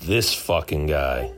this fucking guy.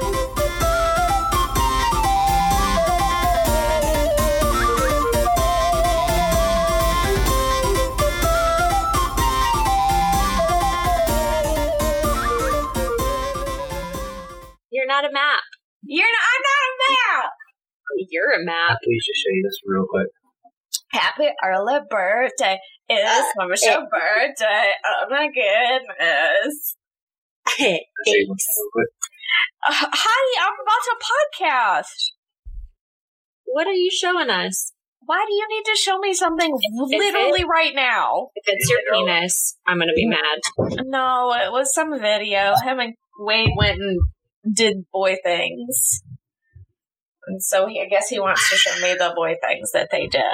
You're not a map. I'm not a map. You're a map. Please just show you this real quick. Happy early birthday. It's Mama's birthday. Oh my goodness. Hey, thanks. Hi, I'm about to podcast. What are you showing us? Why do you need to show me something literally right now? If it's your penis, I'm going to be mad. No, it was some video. Him and Wade went and did boy things. And so I guess he wants to show me the boy things that they did.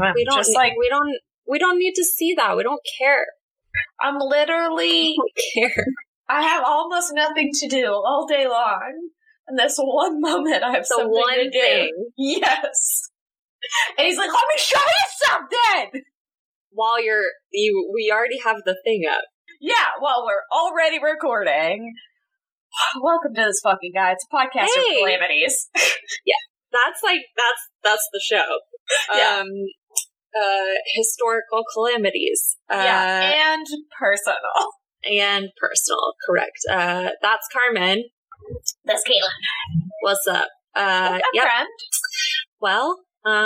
We don't need to see that. We don't care. I'm literally don't care. I have almost nothing to do all day long. And this one moment I have something to do. Thing. Yes. And he's like, let me show you something! While we already have the thing up. Yeah, well, we're already recording. Welcome to this fucking guy. It's a podcast of calamities. Yeah, that's the show. Yeah. Historical calamities. And personal. Correct. That's Carmen. That's Caitlin. What's up? What's up, friend? Well,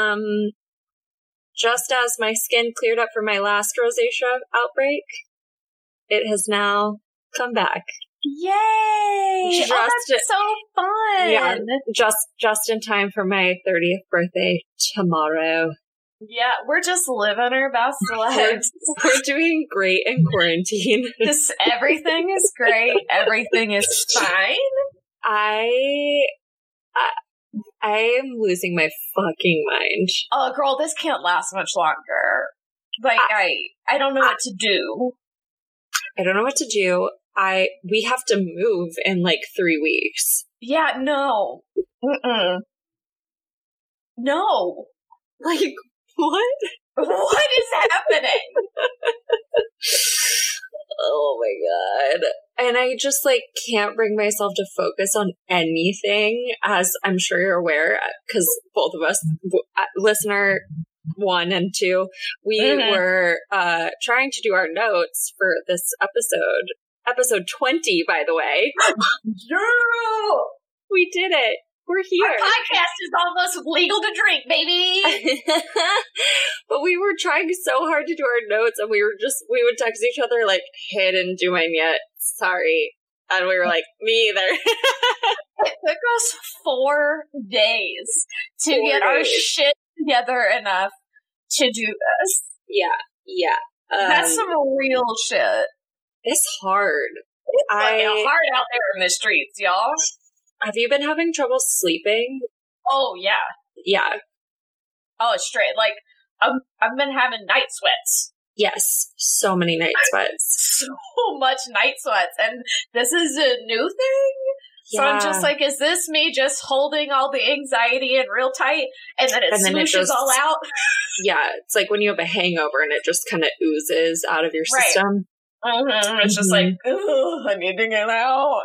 just as my skin cleared up from my last rosacea outbreak, it has now come back. Yay! That's so fun! Yeah, just in time for my 30th birthday tomorrow. Yeah, we're just living our best lives. We're doing great in quarantine. Everything is great. Everything is fine. I am losing my fucking mind. Oh, girl, this can't last much longer. Like, I don't know what to do. I don't know what to do. We have to move in like 3 weeks. Yeah, no. Mm-mm. No. Like, what? What is happening? Oh my god. And I just like can't bring myself to focus on anything, as I'm sure you're aware, because both of us, listener 1 and 2, we were trying to do our notes for this episode 20, by the way. Girl! We did it. We're here. Our podcast is almost legal to drink, baby. But we were trying so hard to do our notes, and we would text each other like, hey, I didn't do mine yet. Sorry. And we were like, me either. It took us 4 days to get our shit together enough to do this. Yeah. That's some real shit. It's hard. It's hard out there in the streets, y'all. Have you been having trouble sleeping? Oh, yeah. Yeah. Oh, straight. Like, I've been having night sweats. Yes. So many night sweats. So much night sweats. And this is a new thing? Yeah. So I'm just like, is this me just holding all the anxiety in real tight and then it smooshes all out? Yeah. It's like when you have a hangover and it just kind of oozes out of your system. It's just like, oh, I need to get out.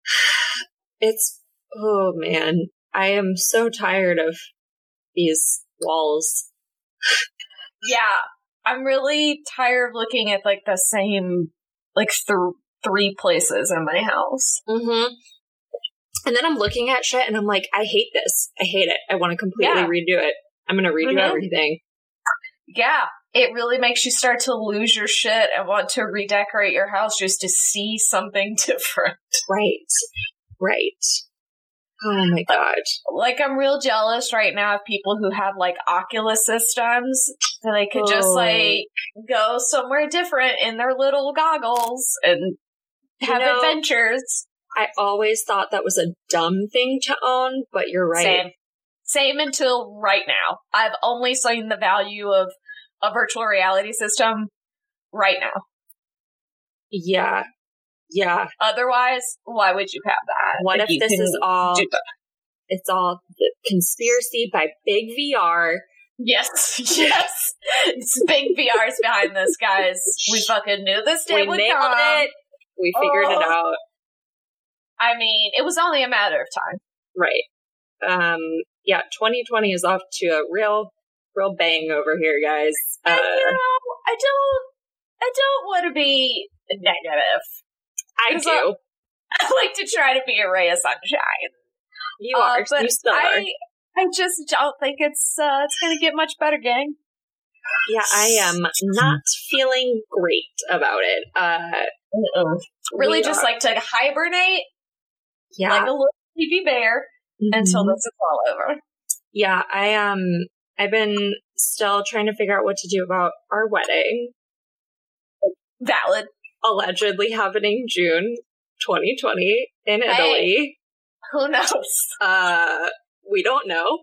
Oh man, I am so tired of these walls. Yeah, I'm really tired of looking at like the same, like 3 places in my house. And then I'm looking at shit and I'm like, I hate this. I hate it. I want to completely redo it. I'm going to redo everything. Yeah. It really makes you start to lose your shit and want to redecorate your house just to see something different. Right. Oh my god. Like, I'm real jealous right now of people who have, like, Oculus systems. So they could just, like, go somewhere different in their little goggles and have adventures. I always thought that was a dumb thing to own, but you're right. Same until right now. I've only seen the value of a virtual reality system right now. Yeah. Otherwise, why would you have that? What if this is all, it's all the conspiracy by Big VR? Yes. It's Big VR's behind this, guys. We fucking knew this day would come. We figured it out. I mean, it was only a matter of time. Right. Yeah, 2020 is off to a real bang over here, guys. And, I don't want to be negative. I do. I like to try to be a ray of sunshine. You are. But you still are. I just don't think it's going to get much better, gang. Yeah, I am not feeling great about it. Really just like to hibernate, like a little sleepy bear, until this is all over. Yeah, I've been still trying to figure out what to do about our wedding. Valid. Allegedly happening June 2020 in Italy. Who knows? We don't know.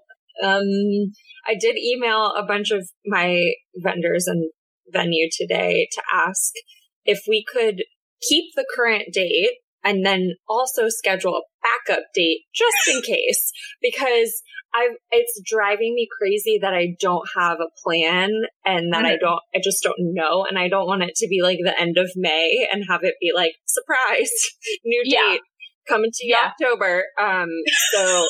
I did email a bunch of my vendors and venue today to ask if we could keep the current date and then also schedule a backup date just in case, because it's driving me crazy that I don't have a plan and that I just don't know. And I don't want it to be like the end of May and have it be like, surprise, new date coming to you October. So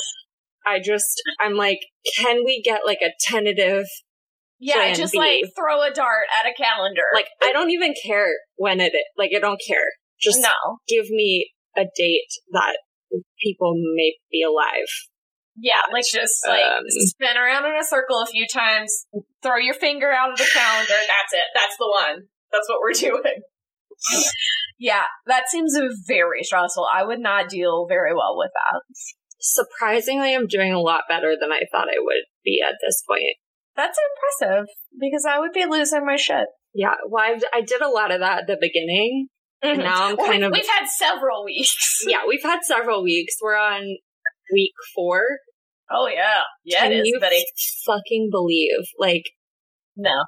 I'm like, can we get like a tentative plan just B? like throw a dart at a calendar. Like, I don't even care when it is. Like, I don't care. Just give me a date that people may be alive. Yeah, like just like spin around in a circle a few times, throw your finger out of the calendar. That's it. That's the one. That's what we're doing. Yeah, that seems very stressful. I would not deal very well with that. Surprisingly, I'm doing a lot better than I thought I would be at this point. That's impressive, because I would be losing my shit. Yeah, well, I did a lot of that at the beginning. And now I'm kind of... We've had several weeks. Yeah, we've had several weeks. We're on week 4. Oh, yeah. Yeah, Can it is, you buddy. fucking believe? Like... No.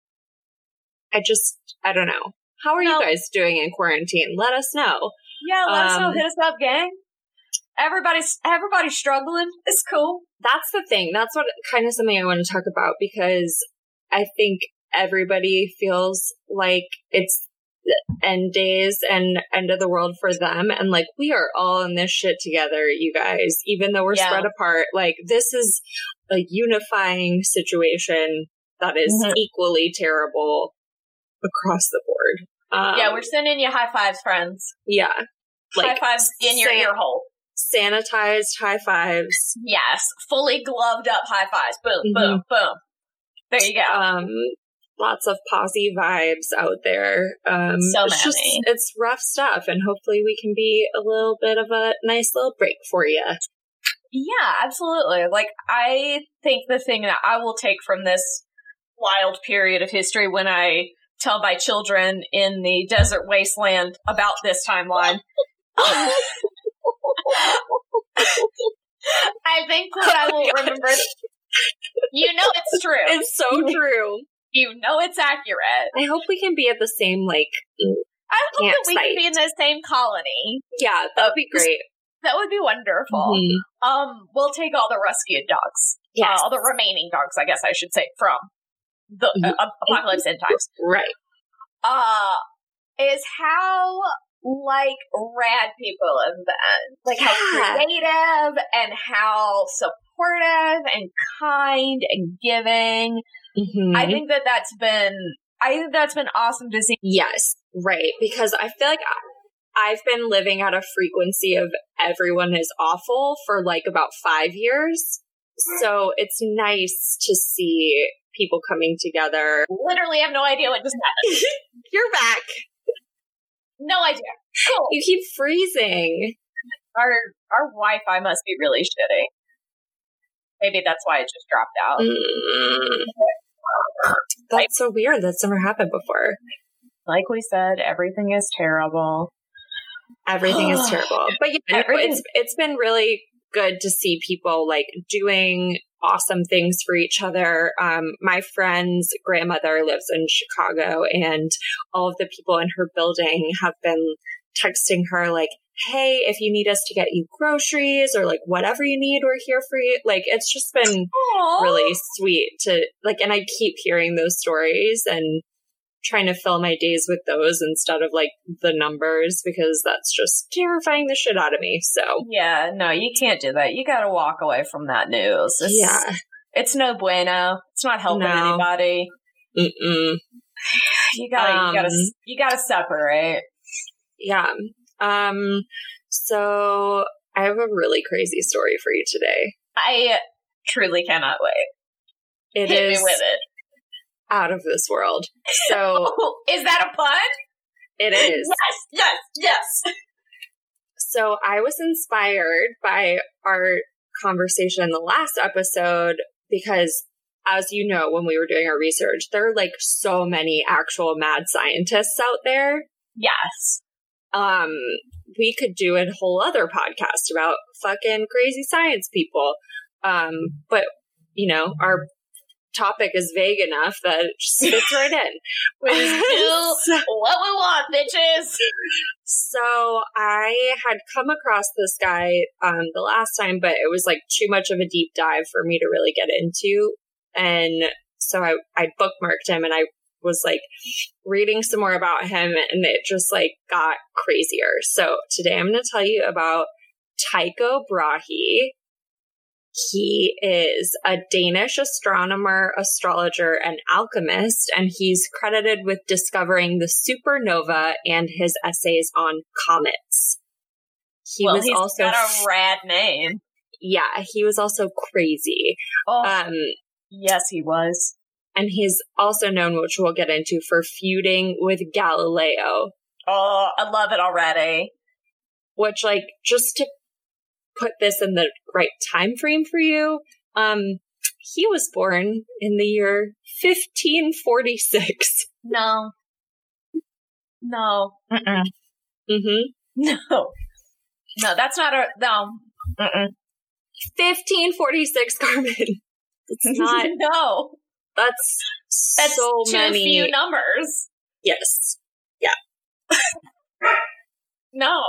I don't know. How are you guys doing in quarantine? Let us know. Yeah, let us know. Hit us up, gang. Everybody's struggling. It's cool. That's the thing. That's what kind of something I want to talk about, because I think everybody feels like it's the end days and end of the world for them. And like, we are all in this shit together, you guys, even though we're spread apart. Like, this is a unifying situation that is equally terrible across the board. We're sending you high fives, friends. Yeah. Like, high fives in your ear hole. Sanitized high fives. Yes. Fully gloved up high fives. Boom, boom, boom. There you go. Lots of posse vibes out there. So many. It's rough stuff, and hopefully we can be a little bit of a nice little break for you. Yeah, absolutely. Like, I think the thing that I will take from this wild period of history when I tell my children in the desert wasteland about this timeline. I think what I will remember. You know it's true. It's so true. You know it's accurate. I hope we can be at the same, like, I hope that we can be in the same colony. Yeah, that would be great. That would be wonderful. We'll take all the rescued dogs. Yes. All the remaining dogs, I guess I should say, from the Apocalypse End Times. Right. Is how, like, rad people have been. Like, how creative and how supportive and kind and giving. I think that's been awesome to see. Yes, right. Because I feel like I've been living at a frequency of everyone is awful for like about 5 years. So it's nice to see people coming together. Literally have no idea what just happened. You're back. No idea. Cool. You keep freezing. Our Wi-Fi must be really shitty. Maybe that's why it just dropped out. That's so weird. That's never happened before. Like we said, everything is terrible. Everything is terrible. But yeah, it's been really good to see people like doing awesome things for each other. My friend's grandmother lives in Chicago, and all of the people in her building have been texting her like, hey, if you need us to get you groceries or like whatever you need, we're here for you. Like, it's just been really sweet to like, and I keep hearing those stories, and trying to fill my days with those instead of like the numbers, because that's just terrifying the shit out of me. So yeah, no, you can't do that. You got to walk away from that news. It's no bueno. It's not helping anybody. Mm-mm. You gotta separate. Yeah. So I have a really crazy story for you today. I truly cannot wait. Hit me with it. Out of this world. So is that a pun? It is. Yes. So I was inspired by our conversation in the last episode because, as you know, when we were doing our research, there are like so many actual mad scientists out there. Yes. We could do a whole other podcast about fucking crazy science people. But, you know, our topic is vague enough that it just fits right in. We just do what we want, bitches. So I had come across this guy the last time, but it was like too much of a deep dive for me to really get into. And so I bookmarked him and I was like reading some more about him, and it just like got crazier. So today I'm going to tell you about Tycho Brahe. He is a Danish astronomer, astrologer, and alchemist, and he's credited with discovering the supernova and his essays on comets. He's also got a rad name. Yeah, he was also crazy. Yes, he was. And he's also known, which we'll get into, for feuding with Galileo. Oh, I love it already. Which, like, just to put this in the right time frame for you, he was born in the year 1546. No. Mm-mm. Mm-hmm. No, that's not a... No. Mm-mm. 1546, Carmen. It's not... No. That's so too many... few numbers. Yes. Yeah. No.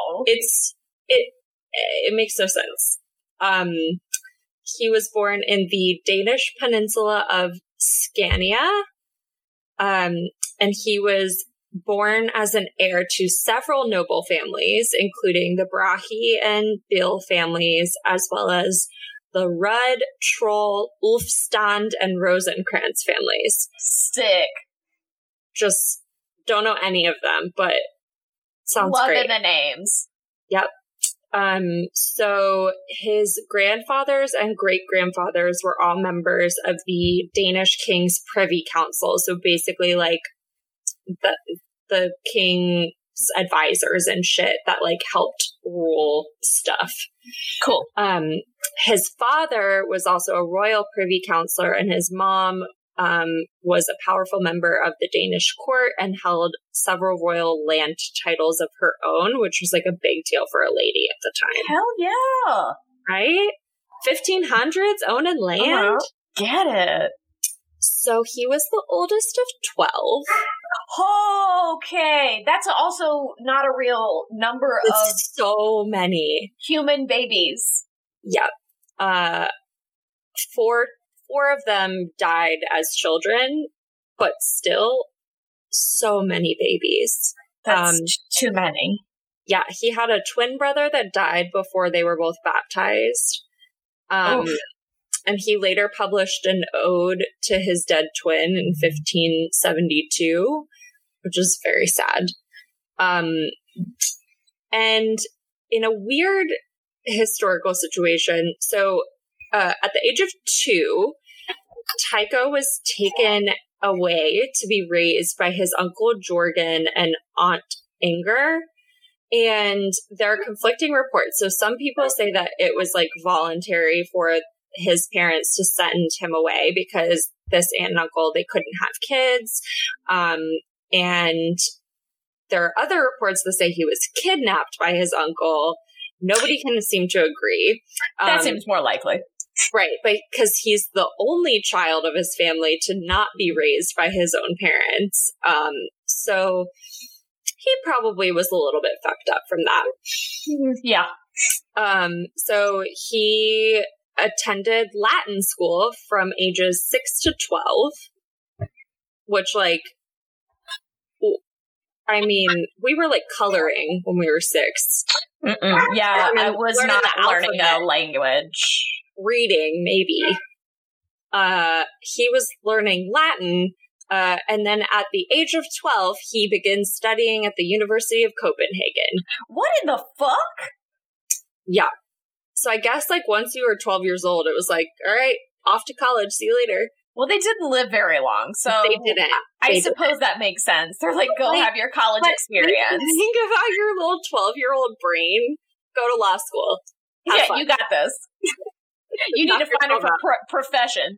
It makes no sense. He was born in the Danish peninsula of Scania. And he was born as an heir to several noble families, including the Brahe and Bill families, as well as the Rudd, Troll, Ulfstand, and Rosenkrantz families. Sick. Just don't know any of them, but sounds Loving great. the names. Yep. So his grandfathers and great-grandfathers were all members of the Danish King's Privy Council. So basically like the king's advisors and shit that like helped rule stuff. Cool. His father was also a royal privy councillor, and his mom was a powerful member of the Danish court and held several royal land titles of her own, which was like a big deal for a lady at the time. Hell yeah. Right? 1500s owning land? Get it. So he was the oldest of 12. Okay. That's also not a real number of so many human babies. Yep. Four of them died as children, but still so many babies. That's too many. Yeah, he had a twin brother that died before they were both baptized. And he later published an ode to his dead twin in 1572, which is very sad. And in a weird historical situation, so at the age of 2, Tycho was taken away to be raised by his uncle Jorgen and aunt Inger. And there are conflicting reports. So some people say that it was like voluntary for his parents to send him away because this aunt and uncle, they couldn't have kids. And there are other reports that say he was kidnapped by his uncle. Nobody can seem to agree. That seems more likely. Right, but because he's the only child of his family to not be raised by his own parents. So he probably was a little bit fucked up from that. Yeah. So he attended Latin school from ages 6 to 12, which, like, I mean, we were like coloring when we were 6. Yeah, I was not learning a language. Reading, maybe. He was learning Latin, and then at the age of 12, he begins studying at the University of Copenhagen. What in the fuck? Yeah. So I guess, like, once you were 12 years old, it was like, all right, off to college, see you later. Well, they didn't live very long, so they didn't. I suppose that makes sense. They're like, go have your college experience. Think about your little 12-year-old brain. Go to law school. Have fun. You got this. You need to find a profession.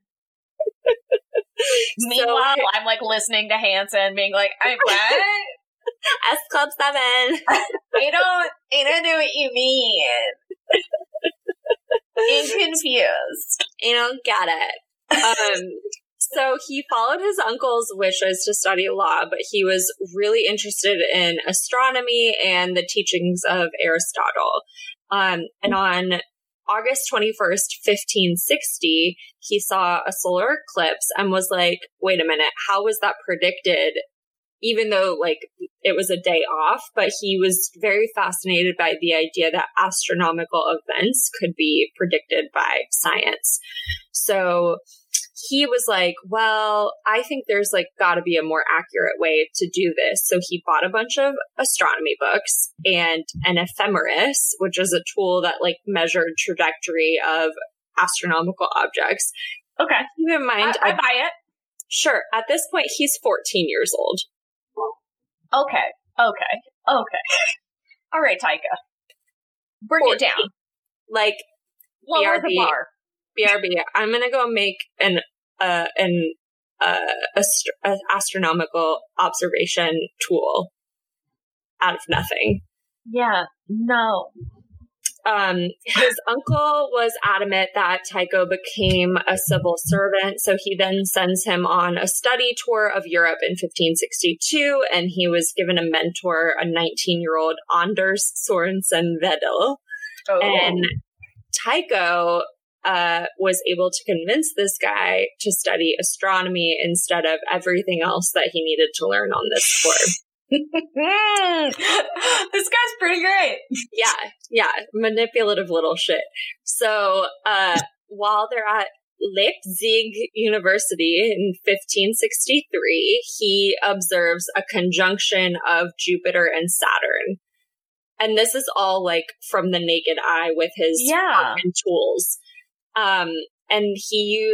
Meanwhile, I'm like listening to Hanson, being like, "I'm what? S Club 7. I don't know what you mean. I'm confused. I don't get it." So he followed his uncle's wishes to study law, but he was really interested in astronomy and the teachings of Aristotle. And on August 21st, 1560, he saw a solar eclipse and was like, wait a minute, how was that predicted? Even though, like, it was a day off, but he was very fascinated by the idea that astronomical events could be predicted by science. So he was like, well, I think there's like got to be a more accurate way to do this. So he bought a bunch of astronomy books and an ephemeris, which is a tool that like measured trajectory of astronomical objects. Okay. Keep in mind, I buy it. Sure. At this point, he's 14 years old. Okay. All right, Taika. Bring 14. It down. Like, lower the bar. BRB. I'm gonna go make an astronomical observation tool out of nothing. Yeah. No. His uncle was adamant that Tycho became a civil servant, so he then sends him on a study tour of Europe in 1562, and he was given a mentor, a 19-year-old Anders Sorensen Vedel. Oh. And Tycho was able to convince this guy to study astronomy instead of everything else that he needed to learn on this tour. This guy's pretty great. Yeah. Manipulative little shit. So, while they're at Leipzig University in 1563, he observes a conjunction of Jupiter and Saturn. And this is all like from the naked eye with his tools. And he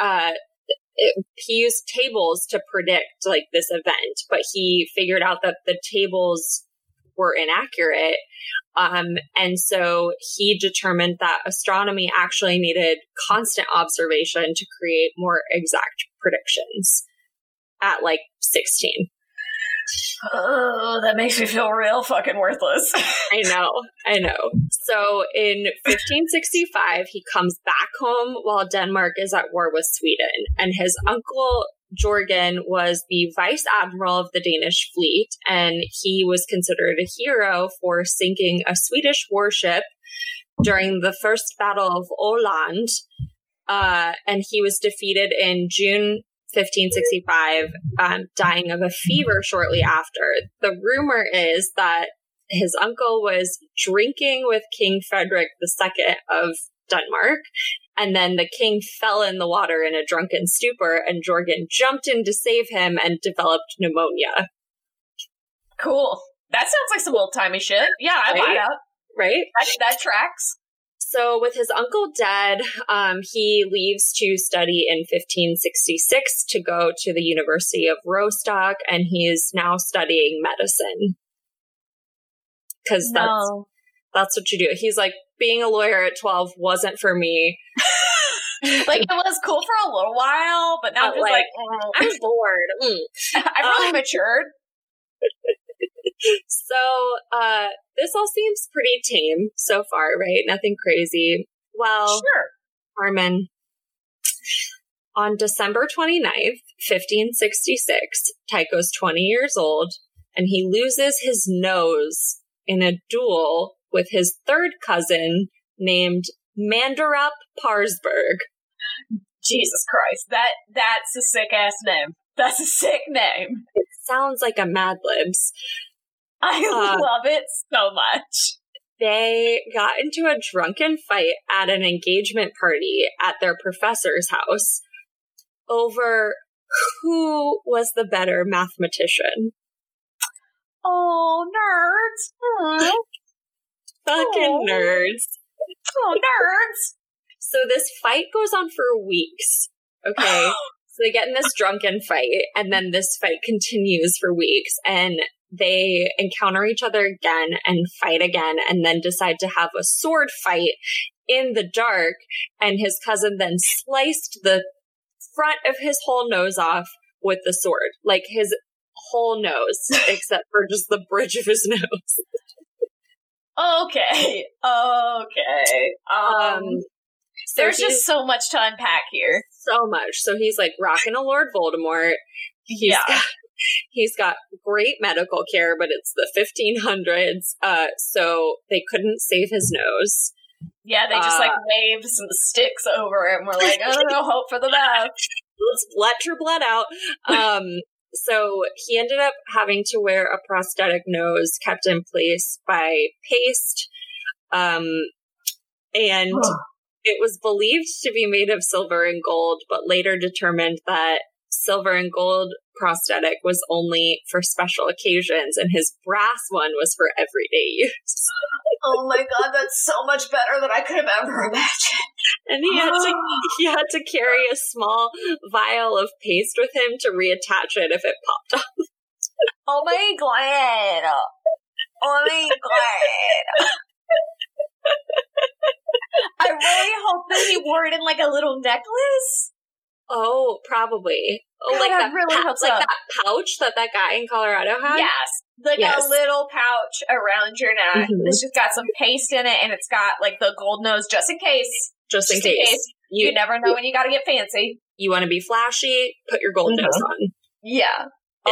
used tables to predict like this event, but he figured out that the tables were inaccurate. And so he determined that astronomy actually needed constant observation to create more exact predictions at like 16. Oh, that makes me feel real fucking worthless. I know. So in 1565, he comes back home while Denmark is at war with Sweden. And his uncle, Jorgen, was the vice admiral of the Danish fleet. And he was considered a hero for sinking a Swedish warship during the First Battle of Åland. And he was defeated in June 1565, dying of a fever shortly after. The rumor is that his uncle was drinking with King Frederick II of Denmark, and then the king fell in the water in a drunken stupor, and Jorgen jumped in to save him and developed pneumonia. Cool. That sounds like some old-timey shit. Yeah, I buy that. Right? That tracks. So with his uncle dead, he leaves to study in 1566 to go to the University of Rostock, and he is now studying medicine. Because that's what you do. He's like, being a lawyer at 12 wasn't for me. Like, it was cool for a little while, but now I'm just like I'm bored. I've really matured. So, this all seems pretty tame so far, right? Nothing crazy. Well, sure. Armin, on December 29th, 1566, Tycho's 20 years old, and he loses his nose in a duel with his third cousin named Manderup Parsberg. Jesus Christ. That's a sick-ass name. That's a sick name. It sounds like a Mad Libs. I love it so much. They got into a drunken fight at an engagement party at their professor's house over who was the better mathematician. Oh, nerds. Fucking nerds. Oh, nerds. So this fight goes on for weeks, okay? So they get in this drunken fight, and then this fight continues for weeks, and they encounter each other again and fight again, and then decide to have a sword fight in the dark, and his cousin then sliced the front of his whole nose off with the sword. Like, his whole nose, except for just the bridge of his nose. Okay. So there's just so much to unpack here. So much. So he's like rocking a Lord Voldemort. He's got great medical care, but it's the 1500s, so they couldn't save his nose. Yeah, they just waved some sticks over it and we're like, I don't know, hope for the best. Let's let your blood out. So he ended up having to wear a prosthetic nose kept in place by paste. And it was believed to be made of silver and gold, but later determined that silver and gold prosthetic was only for special occasions, and his brass one was for everyday use. Oh my god, that's so much better than I could have ever imagined. And he had to carry a small vial of paste with him to reattach it if it popped off. Oh my god. Oh my god. I really hope that he wore it in like a little necklace. Oh, probably. Oh, God, like I that, really hope so. Like that pouch that guy in Colorado had? Yes. Like a little pouch around your neck. Mm-hmm. It's just got some paste in it, and it's got like the gold nose just in case. Just in case. You never know when you gotta get fancy. You want to be flashy? Put your gold nose on. Yeah.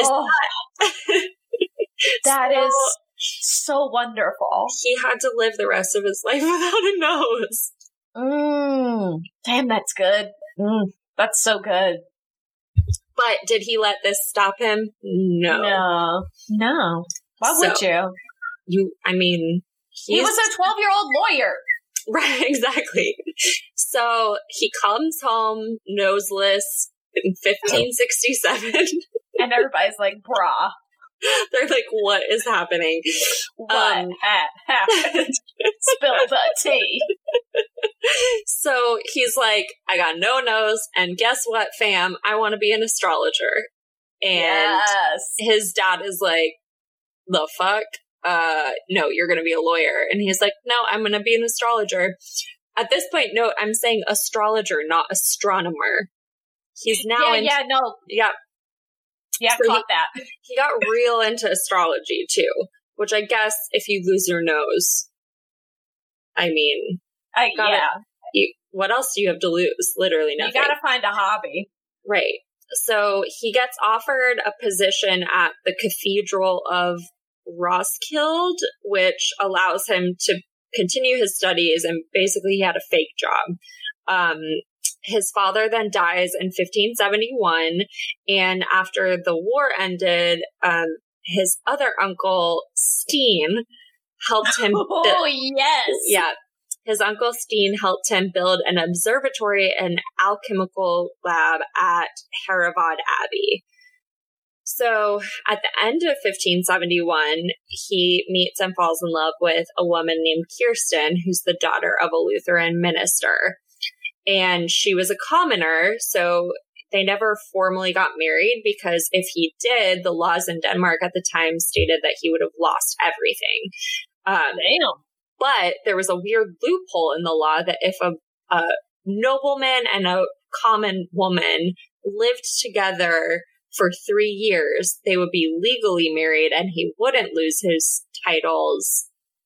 That is so wonderful. He had to live the rest of his life without a nose. Damn, that's good. That's so good. But did he let this stop him? No. Why would you? He was a 12-year-old lawyer. Right, exactly. So he comes home noseless in 1567. And everybody's like, brah. They're like, what is happening? What happened? Spill the tea. So he's like, I got no nose, and guess what, fam? I want to be an astrologer. And his dad is like, the fuck? No, you're going to be a lawyer. And he's like, no, I'm going to be an astrologer. At this point, note, I'm saying astrologer, not astronomer. He's now Yeah, so caught that. He got real into astrology, too. Which I guess, if you lose your nose, what else do you have to lose? Literally nothing. You gotta find a hobby. Right. So he gets offered a position at the Cathedral of Roskilde, which allows him to continue his studies, and basically he had a fake job. His father then dies in 1571, and after the war ended, his other uncle, Steen, helped him... Yeah. His uncle Steen helped him build an observatory and alchemical lab at Hereward Abbey. So at the end of 1571, he meets and falls in love with a woman named Kirsten, who's the daughter of a Lutheran minister. And she was a commoner, so they never formally got married, because if he did, the laws in Denmark at the time stated that he would have lost everything. Damn. But there was a weird loophole in the law that if a nobleman and a common woman lived together for 3 years, they would be legally married and he wouldn't lose his titles.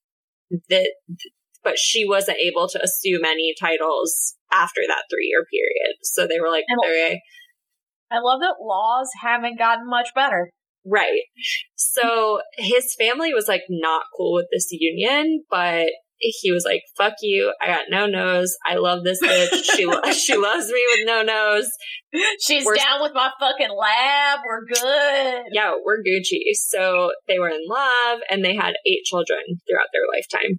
But she wasn't able to assume any titles after that 3-year period. So they were like, okay. I love that laws haven't gotten much better. Right. So his family was like not cool with this union, but he was like, fuck you. I got no nose. I love this bitch. She loves me with no nose. We're down with my fucking lab. We're good. Yeah, we're Gucci. So they were in love and they had 8 children throughout their lifetime.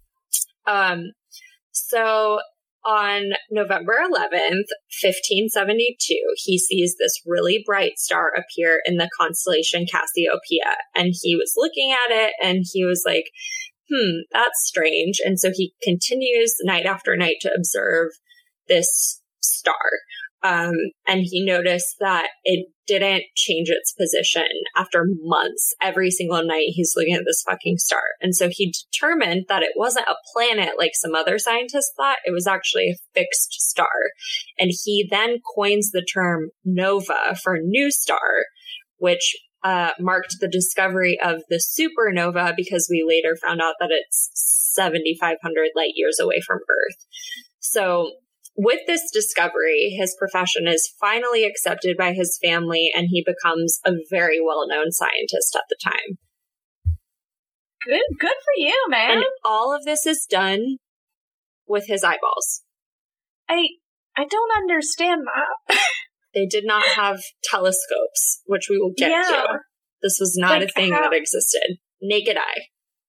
So on November 11th, 1572, he sees this really bright star appear in the constellation Cassiopeia. And he was looking at it and he was like, that's strange. And so he continues night after night to observe this star. And he noticed that it didn't change its position after months. Every single night he's looking at this fucking star. And so he determined that it wasn't a planet like some other scientists thought. It was actually a fixed star. And he then coins the term nova for new star, which marked the discovery of the supernova, because we later found out that it's 7,500 light years away from Earth. So with this discovery, his profession is finally accepted by his family, and he becomes a very well-known scientist at the time. Good for you, man. And all of this is done with his eyeballs. I don't understand that. They did not have telescopes, which we will get to. This was not a thing that existed. Naked eye.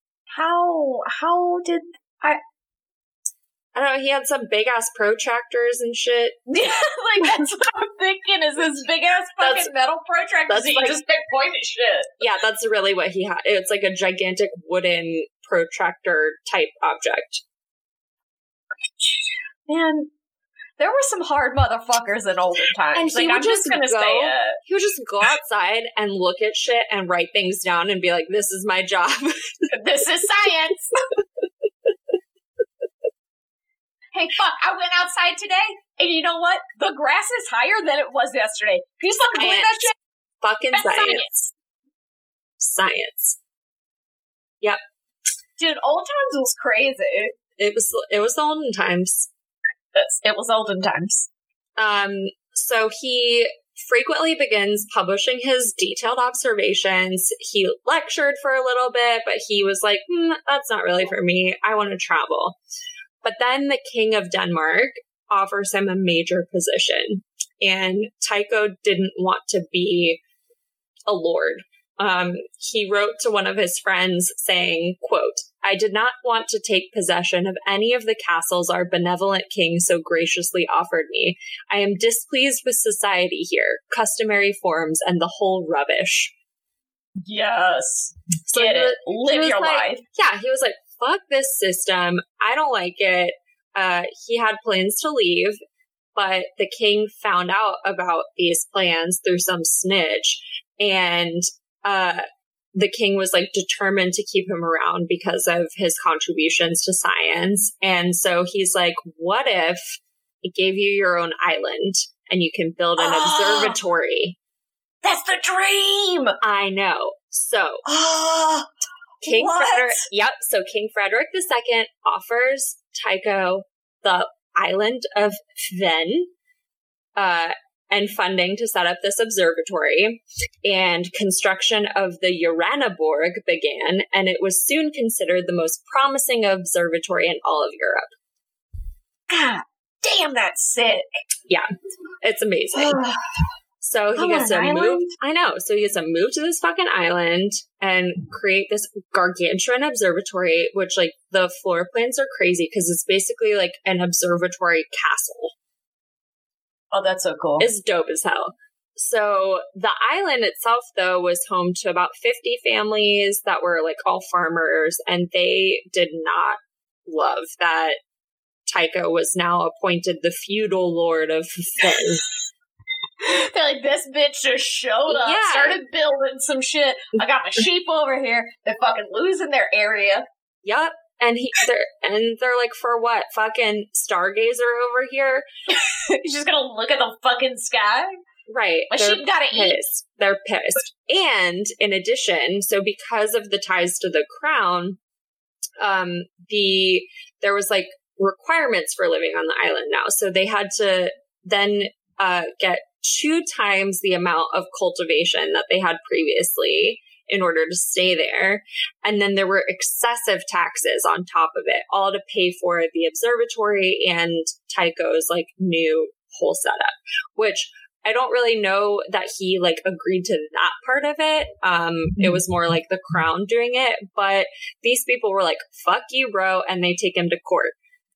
How did I don't know, he had some big-ass protractors and shit. Yeah, like, that's what I'm thinking, is this big-ass fucking metal protractors that you just point at shit. Yeah, that's really what he had. It's like a gigantic wooden protractor-type object. Man, there were some hard motherfuckers in olden times. And he would just go outside and look at shit and write things down and be like, this is my job. This is science. Hey, fuck, I went outside today, and you know what? The grass is higher than it was yesterday. Can you fucking believe that shit? Fucking science. Science. Yep. Dude, old times was crazy. It was the olden times. It was olden times. So he frequently begins publishing his detailed observations. He lectured for a little bit, but he was like, that's not really for me. I want to travel. But then the King of Denmark offers him a major position, and Tycho didn't want to be a lord. He wrote to one of his friends saying, quote, I did not want to take possession of any of the castles our benevolent king so graciously offered me. I am displeased with society here, customary forms, and the whole rubbish. Yes. So Get it. Live your life. Yeah, he was like, fuck this system. I don't like it. He had plans to leave, but the king found out about these plans through some snitch, and the king was like determined to keep him around because of his contributions to science. And so he's like, what if I gave you your own island and you can build an observatory? That's the dream! I know. So King Frederick, so King Frederick II offers Tycho the island of Hven, and funding to set up this observatory, and construction of the Uraniborg began, and it was soon considered the most promising observatory in all of Europe. God damn, that's sick. Yeah, it's amazing. So he gets to move. I know. So he gets to move to this fucking island and create this gargantuan observatory, which, like, the floor plans are crazy because it's basically like an observatory castle. Oh, that's so cool. It's dope as hell. So the island itself, though, was home to about 50 families that were like all farmers, and they did not love that Tycho was now appointed the feudal lord of Hven. They're like, this bitch just showed up, started building some shit. I got my sheep over here. They're fucking losing their area. Yup. And they're like, for what? Fucking stargazer over here? He's just gonna look at the fucking sky? Right. My sheep gotta eat. They're pissed. And in addition, so because of the ties to the crown, there was like requirements for living on the island now. So they had to then get 2 times the amount of cultivation that they had previously. in order to stay there. And then there were excessive taxes on top of it, all to pay for the observatory and Tycho's like new whole setup, which I don't really know that he like agreed to that part of it. It was more like the crown doing it, but these people were like, fuck you, bro. And they take him to court.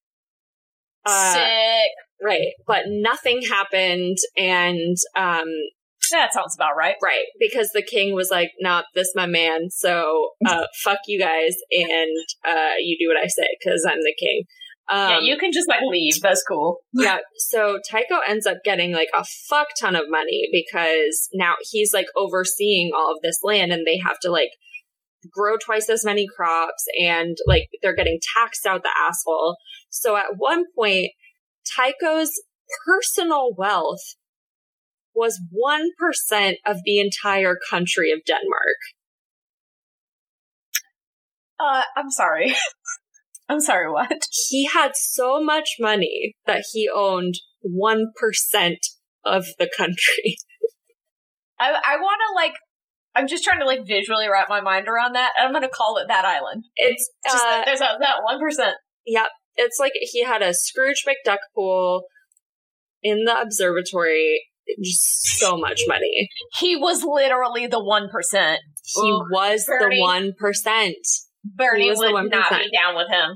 Sick. Right. But nothing happened. And, that sounds about right. Right. Because the king was like, nah, this my man. So, fuck you guys. And, you do what I say because I'm the king. Yeah, you can just like leave. That's cool. Yeah. So Tycho ends up getting like a fuck ton of money because now he's like overseeing all of this land and they have to like grow twice as many crops and like they're getting taxed out the asshole. So at one point, Tycho's personal wealth was 1% of the entire country of Denmark. I'm sorry. I'm sorry, what? He had so much money that he owned 1% of the country. I want to, like, I'm just trying to, like, visually wrap my mind around that, and I'm going to call it that island. It's, just there's that 1%. Yep. It's like he had a Scrooge McDuck pool in the observatory, just so much money. He was literally the 1%. He was Bernie. The 1%. Bernie would not be down with him.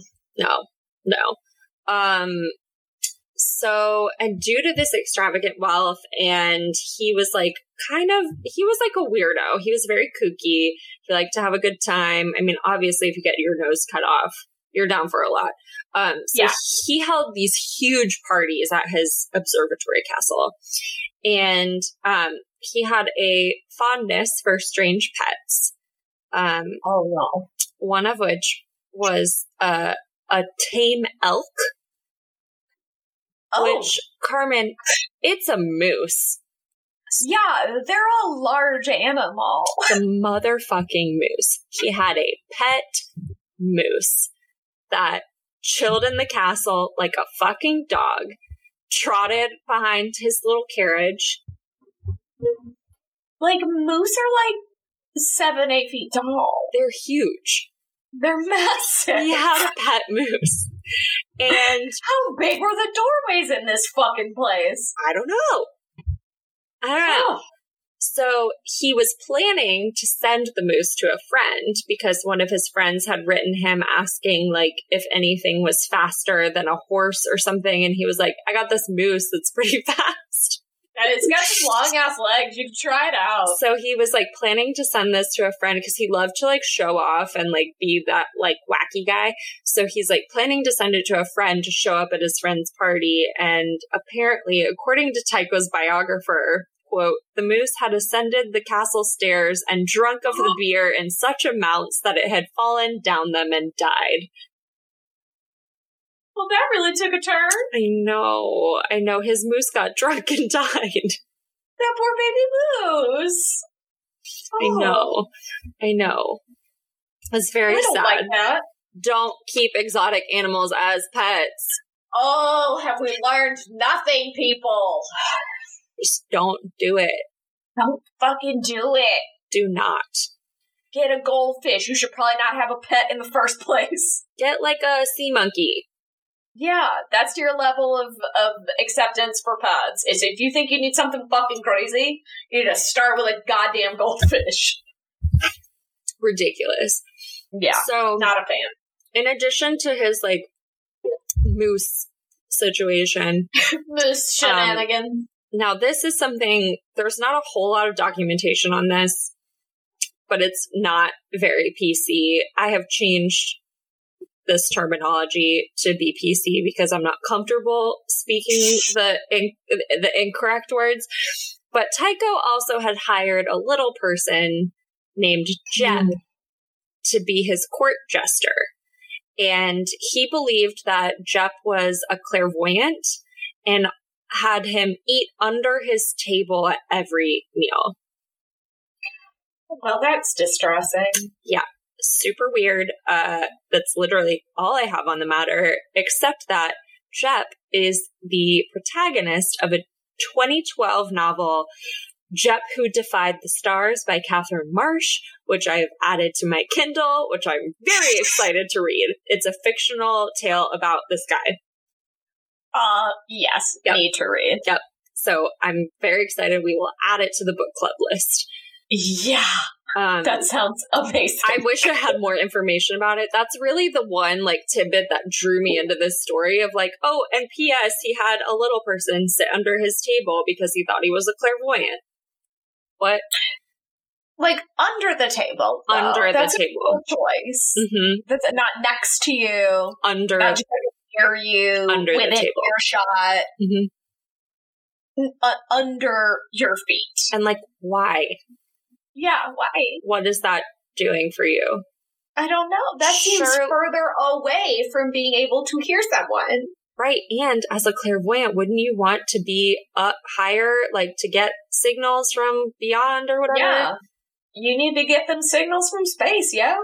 No. So, and due to this extravagant wealth, and he was like a weirdo. He was very kooky. He liked to have a good time. I mean, obviously, if you get your nose cut off, you're down for a lot. He held these huge parties at his observatory castle. And he had a fondness for strange pets. Oh, no. One of which was a tame elk. Oh. Which, Carmen, it's a moose. Yeah, they're a large animal. The motherfucking moose. He had a pet moose that chilled in the castle like a fucking dog, trotted behind his little carriage. Like, moose are like 7-8 feet tall. They're huge. They're massive. He had a pet moose. And how big were the doorways in this fucking place? I don't know. So he was planning to send the moose to a friend because one of his friends had written him asking, like, if anything was faster than a horse or something. And he was like, I got this moose that's pretty fast. And it's got some long-ass legs. You can try it out. So he was, like, planning to send this to a friend because he loved to, like, show off and, like, be that, like, wacky guy. So he's, like, planning to send it to a friend to show up at his friend's party. And apparently, according to Tycho's biographer, quote, the moose had ascended the castle stairs and drunk of the beer in such amounts that it had fallen down them and died. Well, that really took a turn. I know. His moose got drunk and died. That poor baby moose. Oh. I know. It's very sad. Like that. Don't keep exotic animals as pets. Oh, have we learned nothing, people? Just don't do it. Don't fucking do it. Do not. Get a goldfish. You should probably not have a pet in the first place. Get like a sea monkey. Yeah, that's your level of acceptance for pets. Is if you think you need something fucking crazy, you need to start with a goddamn goldfish. Ridiculous. Yeah, so not a fan. In addition to his, like, moose situation. Moose shenanigans. Now, this is something, there's not a whole lot of documentation on this, but it's not very PC. I have changed this terminology to be PC because I'm not comfortable speaking the incorrect words. But Tycho also had hired a little person named Jep to be his court jester. And he believed that Jep was a clairvoyant and had him eat under his table at every meal. Well, that's distressing. Yeah. Super weird. That's literally all I have on the matter, except that Jep is the protagonist of a 2012 novel Jep Who Defied the Stars by Catherine Marsh, which I have added to my Kindle, which I'm very excited to read. It's a fictional tale about this guy. Yes, need to read. Yep. So I'm very excited. We will add it to the book club list. Yeah. That sounds amazing. I wish I had more information about it. That's really the one, like, tidbit that drew me into this story of, like, oh, and P.S., he had a little person sit under his table because he thought he was a clairvoyant. What? Like, under the table. Though. Under That's the table. A choice. Mm-hmm. That's not next to you. Under. Not just near you. Under the within table. earshot. Mm-hmm. Under your feet. And, like, why? Yeah, why? What is that doing for you? I don't know. That seems further away from being able to hear someone. Right. And as a clairvoyant, wouldn't you want to be up higher, like to get signals from beyond or whatever? Yeah. You need to get them signals from space, yo.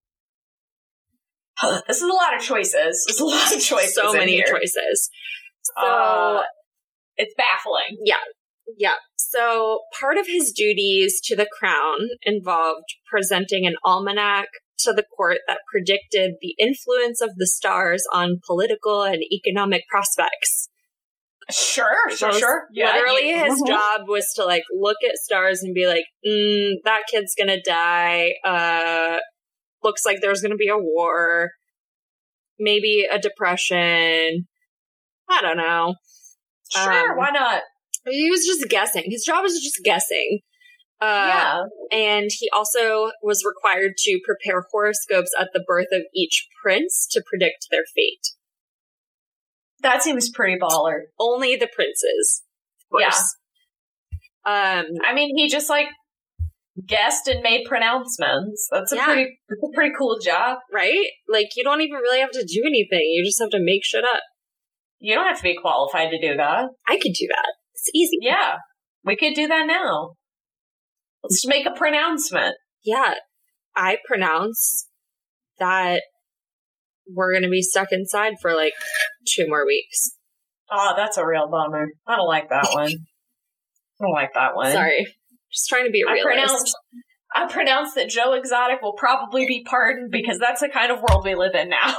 This is a lot of choices. There's a lot of choices. So many here. choices. So it's baffling. Yeah. Yeah. So part of his duties to the crown involved presenting an almanac to the court that predicted the influence of the stars on political and economic prospects. Sure. Yeah, literally his job was to like look at stars and be like, that kid's gonna die. Looks like there's gonna be a war. Maybe a depression. I don't know. Sure, why not? He was just guessing. His job was just guessing. Yeah. And he also was required to prepare horoscopes at the birth of each prince to predict their fate. That seems pretty baller. Only the princes. Of course. Yeah. I mean, he just like guessed and made pronouncements. That's a pretty cool job. Right? Like, you don't even really have to do anything. You just have to make shit up. You don't have to be qualified to do that. I could do that. It's easy. Yeah. We could do that now. Let's make a pronouncement. Yeah. I pronounce that we're going to be stuck inside for like 2 more weeks. Oh, that's a real bummer. I don't like that one. Sorry. Just trying to be a realist. I pronounce that Joe Exotic will probably be pardoned because that's the kind of world we live in now.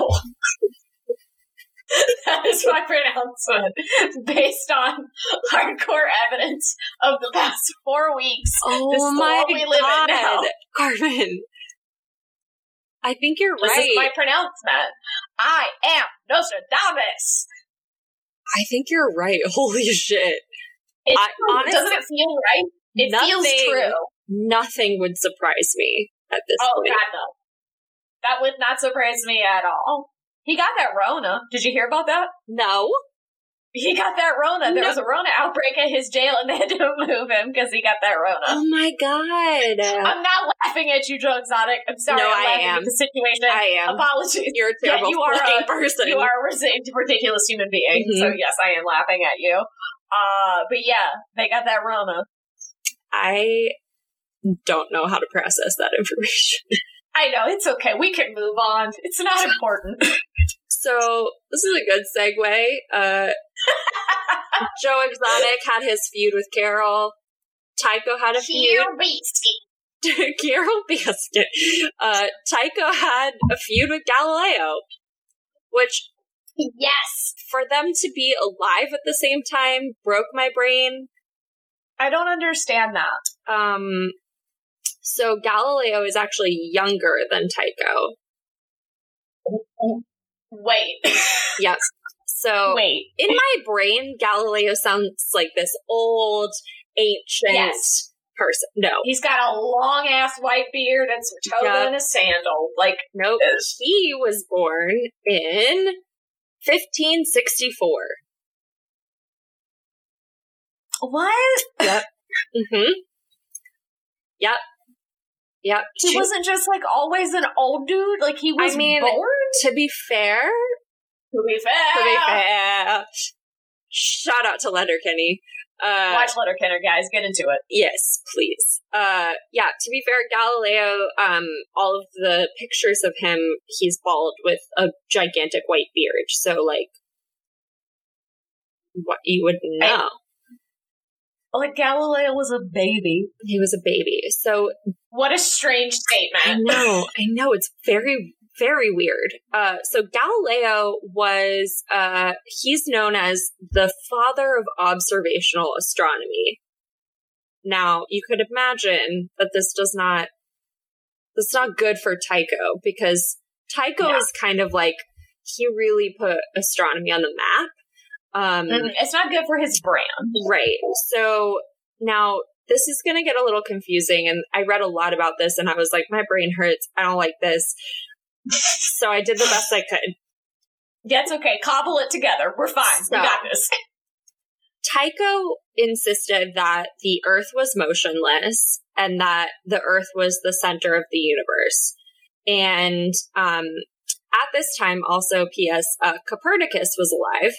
That is my pronouncement based on hardcore evidence of the past 4 weeks. Oh, this is my the world we live in now. Carmen. I think you're right. This is my pronouncement. I am Nostradamus. I think you're right. Holy shit. Honestly, doesn't it feel right? It feels true. Nothing would surprise me at this point. Oh, God, no. That would not surprise me at all. He got that Rona. Did you hear about that? No. He got that Rona. There was a Rona outbreak at his jail, and they had to move him because he got that Rona. Oh my God. I'm not laughing at you, Joe Exotic. I'm sorry. No, I'm laughing at the situation. I am. Apologies. You're a terrible person. You are a ridiculous human being. Mm-hmm. So yes, I am laughing at you. But yeah, they got that Rona. I don't know how to process that information. I know, it's okay. We can move on. It's not important. So, this is a good segue. Joe Exotic had his feud with Carol. Tycho had a feud. Carol Baskin. Tycho had a feud with Galileo. Which, yes, for them to be alive at the same time broke my brain. I don't understand that. So Galileo is actually younger than Tycho. Wait. Yes. So in my brain, Galileo sounds like this old, ancient person. No. He's got a long-ass white beard and some toga and a sandal. Like, nope. He was born in 1564. What? Yep. Mm-hmm. Yep. Yep. He wasn't just, like, always an old dude? Like, he was born? To be fair. Shout out to Letterkenny. Watch Letterkenny, guys. Get into it. Yes, please. To be fair, Galileo, all of the pictures of him, he's bald with a gigantic white beard. So, like, what you would know. Like, Galileo was a baby. He was a baby. So what a strange statement. I know. It's very, very weird. So Galileo was, he's known as the father of observational astronomy. Now, you could imagine that that's not good for Tycho, because Tycho is kind of like, he really put astronomy on the map. It's not good for his brand. Right. So now this is going to get a little confusing, and I read a lot about this and I was like, my brain hurts. I don't like this. So I did the best I could. Yeah, it's okay. Cobble it together. We're fine. We got this. Tycho insisted that the Earth was motionless and that the Earth was the center of the universe. And at this time, also, P.S., Copernicus was alive.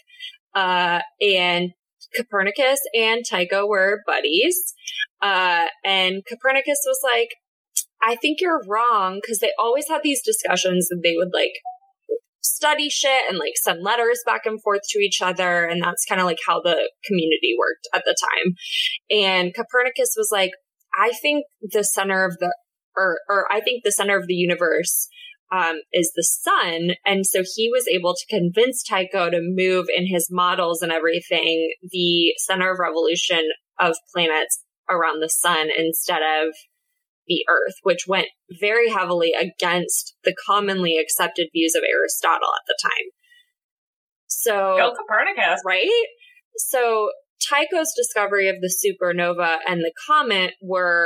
And Copernicus and Tycho were buddies. And Copernicus was like, I think you're wrong, because they always had these discussions and they would like study shit and like send letters back and forth to each other. And that's kind of like how the community worked at the time. And Copernicus was like, I think the center of the, or I think the center of the universe is the sun. And so he was able to convince Tycho to move in his models and everything, the center of revolution of planets around the sun instead of the Earth, which went very heavily against the commonly accepted views of Aristotle at the time. So, go Copernicus. Right? So Tycho's discovery of the supernova and the comet were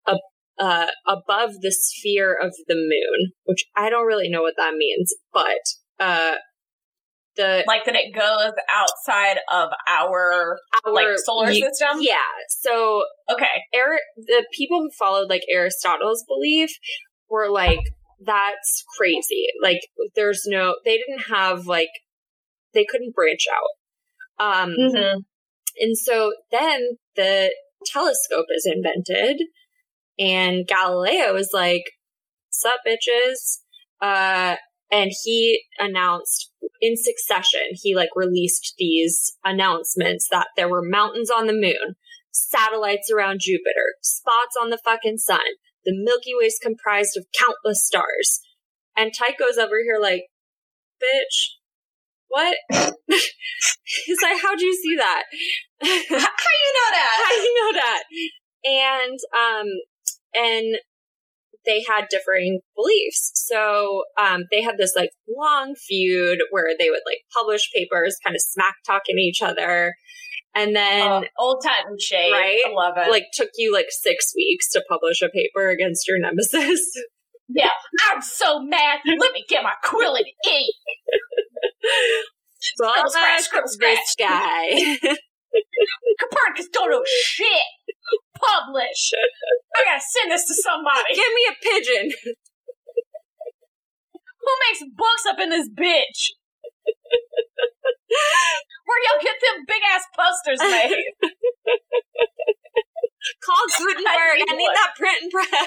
above the sphere of the moon, which I don't really know what that means, but like that it goes outside of our like solar system. Yeah. So okay, the people who followed like Aristotle's belief were like, that's crazy. Like, they didn't have like, they couldn't branch out. And so then the telescope is invented. And Galileo is like, sup, bitches? And he announced in succession, he like released these announcements that there were mountains on the moon, satellites around Jupiter, spots on the fucking sun. The Milky Way is comprised of countless stars. And Tycho's over here like, bitch, what? He's like, how'd you see that? How you know that? How you know that? And they had differing beliefs. So they had this like long feud where they would like publish papers kind of smack talking each other. And then old time shade. Right? I love it. Like took you like 6 weeks to publish a paper against your nemesis. Yeah. I'm so mad. Let me get my quill and ink. Scratch this guy. Copernicus don't know shit. Publish. I gotta send this to somebody. Give me a pigeon. Who makes books up in this bitch? Where y'all get them big ass posters made? Call Gutenberg. I need that print and press.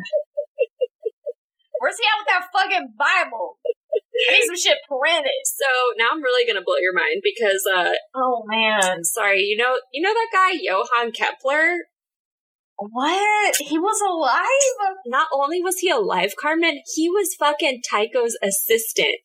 Where's he at with that fucking Bible? I need some shit printed. So now I'm really gonna blow your mind because oh man. Sorry, you know that guy Johann Kepler? What? He was alive? Not only was he alive, Carmen, he was fucking Tycho's assistant.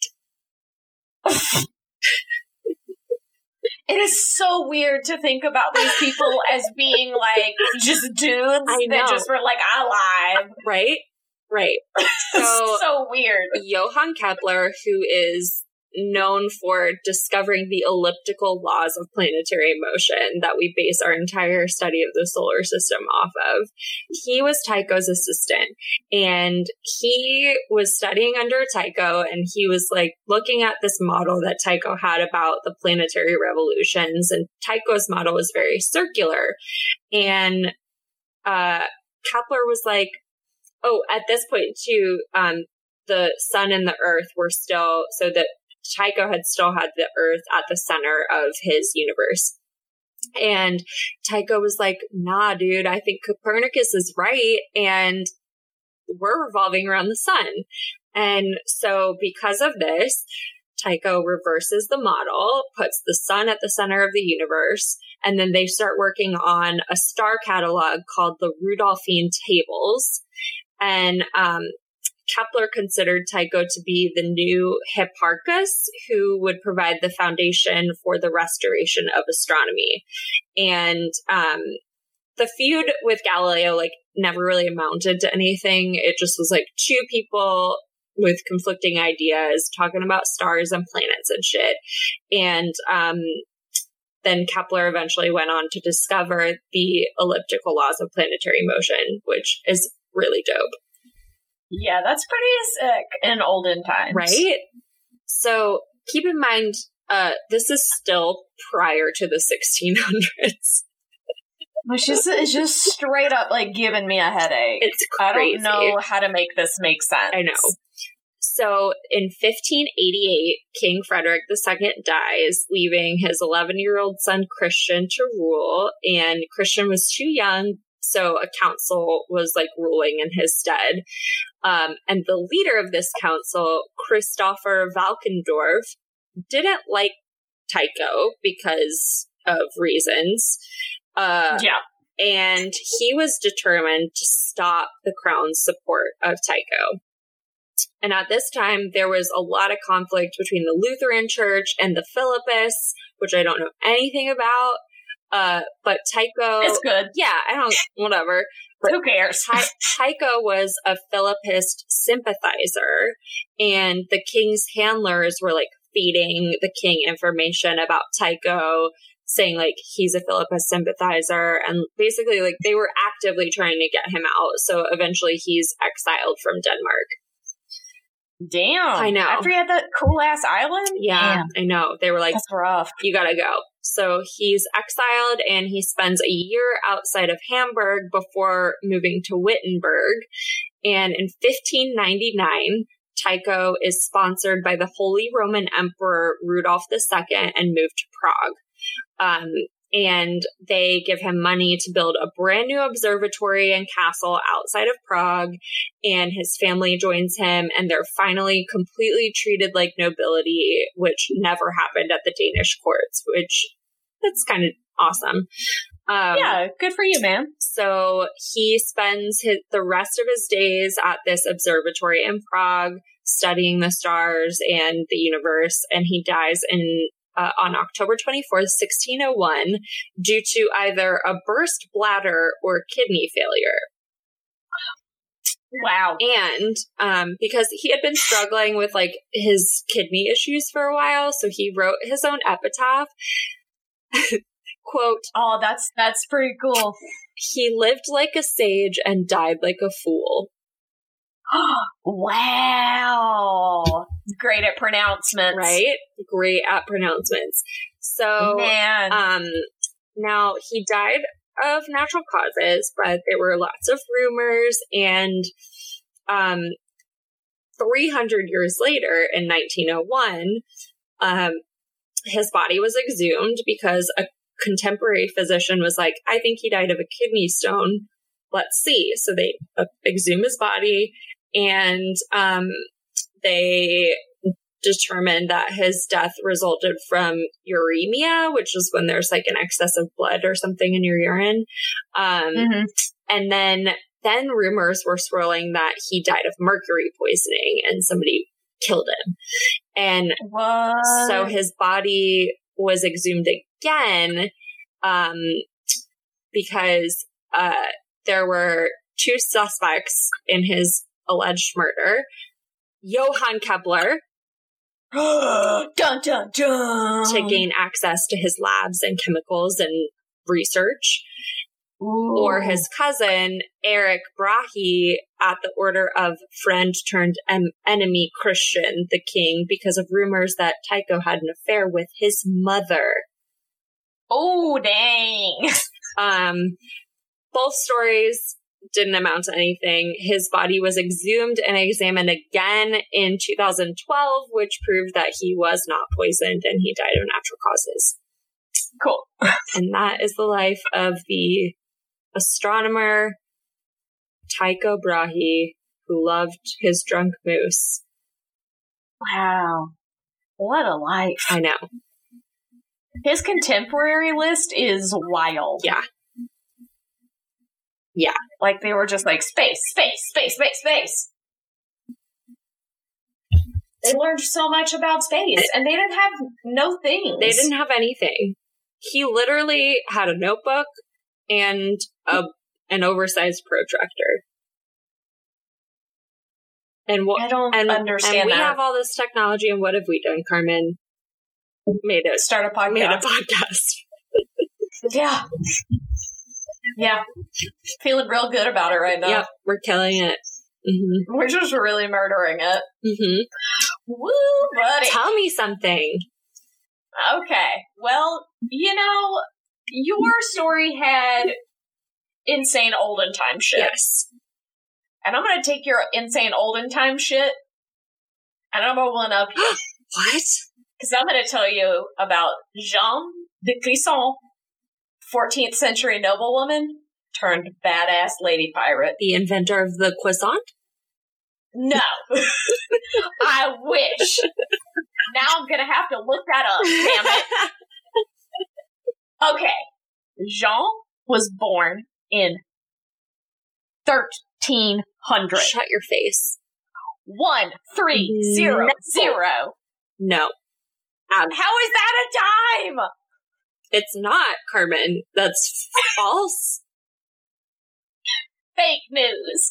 It is so weird to think about these people as being like just dudes that just were like alive. Right? Right. So weird. Johann Kepler, who is known for discovering the elliptical laws of planetary motion that we base our entire study of the solar system off of, he was Tycho's assistant. And he was studying under Tycho, and he was like looking at this model that Tycho had about the planetary revolutions. And Tycho's model was very circular. And Kepler was like, oh, at this point too, the sun and the earth were still, so that Tycho had still had the earth at the center of his universe. And Tycho was like, nah, dude, I think Copernicus is right. And we're revolving around the sun. And so because of this, Tycho reverses the model, puts the sun at the center of the universe, and then they start working on a star catalog called the Rudolphine Tables. And Kepler considered Tycho to be the new Hipparchus, who would provide the foundation for the restoration of astronomy. And the feud with Galileo, like, never really amounted to anything. It just was like two people with conflicting ideas talking about stars and planets and shit. And then Kepler eventually went on to discover the elliptical laws of planetary motion, which is really dope. Yeah, that's pretty sick in olden times. Right? So keep in mind, this is still prior to the 1600s. Which is just straight up like giving me a headache. It's crazy. I don't know how to make this make sense. I know. So in 1588, King Frederick II dies, leaving his 11-year-old son Christian to rule. And Christian was too young, so a council was like ruling in his stead. And the leader of this council, Christopher Valkendorf, didn't like Tycho because of reasons. And he was determined to stop the crown's support of Tycho. And at this time, there was a lot of conflict between the Lutheran Church and the Philippists, which I don't know anything about. But Tycho... It's good. Yeah, whatever. But who cares? Tycho was a Philippist sympathizer, and the king's handlers were, like, feeding the king information about Tycho, saying, like, he's a Philippist sympathizer, and basically, like, they were actively trying to get him out, so eventually he's exiled from Denmark. Damn. I know. After he had that cool-ass island? Yeah, Damn. I know. They were like, that's rough. You gotta go. So he's exiled, and he spends a year outside of Hamburg before moving to Wittenberg. And in 1599, Tycho is sponsored by the Holy Roman Emperor Rudolf II and moved to Prague. And they give him money to build a brand new observatory and castle outside of Prague. And his family joins him, and they're finally completely treated like nobility, which never happened at the Danish courts, which that's kind of awesome. Yeah, good for you, man. So he spends the rest of his days at this observatory in Prague, studying the stars and the universe, and he dies on October 24th, 1601, due to either a burst bladder or kidney failure. Wow. And because he had been struggling with, like, his kidney issues for a while, so he wrote his own epitaph. Quote, oh, that's pretty cool. He lived like a sage and died like a fool. Wow. Great at pronouncements. Right? Great at pronouncements. So, man. Now he died of natural causes, but there were lots of rumors, and 300 years later, in 1901, his body was exhumed because a contemporary physician was like, I think he died of a kidney stone. Let's see. So they exhume his body, and they determined that his death resulted from uremia, which is when there's like an excess of blood or something in your urine. And then rumors were swirling that he died of mercury poisoning and somebody killed him. And so his body was exhumed again because there were two suspects in his alleged murder. Johann Kepler, dun, dun, dun. to gain access to his labs and chemicals and research. Ooh. Or his cousin, Erich Brahe, at the order of friend turned enemy Christian, the king, because of rumors that Tycho had an affair with his mother. Oh, dang. Both stories didn't amount to anything. His body was exhumed and examined again in 2012, which proved that he was not poisoned and he died of natural causes. Cool. And that is the life of the astronomer Tycho Brahe, who loved his drunk moose. Wow. What a life. I know. His contemporary list is wild. Yeah. Yeah. Like, they were just like, space, space, space, space, space. They learned so much about space, and they didn't have no things. They didn't have anything. He literally had a notebook and an oversized protractor. And I don't understand and we that. have all this technology, and what have we done, Carmen? Start a podcast. Made a podcast. Yeah. Yeah. Feeling real good about it right now. Yep, we're killing it. Mm-hmm. We're just really murdering it. Mm-hmm. Woo, buddy. Tell me something. Okay. Well, you know, your story had insane olden time shit. Yes. And I'm going to take your insane olden time shit, and I'm going to one up you. What? Because I'm going to tell you about Jeanne de Clisson, 14th century noblewoman turned badass lady pirate. The inventor of the croissant? No. I wish. Now I'm going to have to look that up, damn it. Okay. Jeanne was born in 1300. Shut your face. 1300. No. How is that a dime? It's not, Carmen. That's false. Fake news.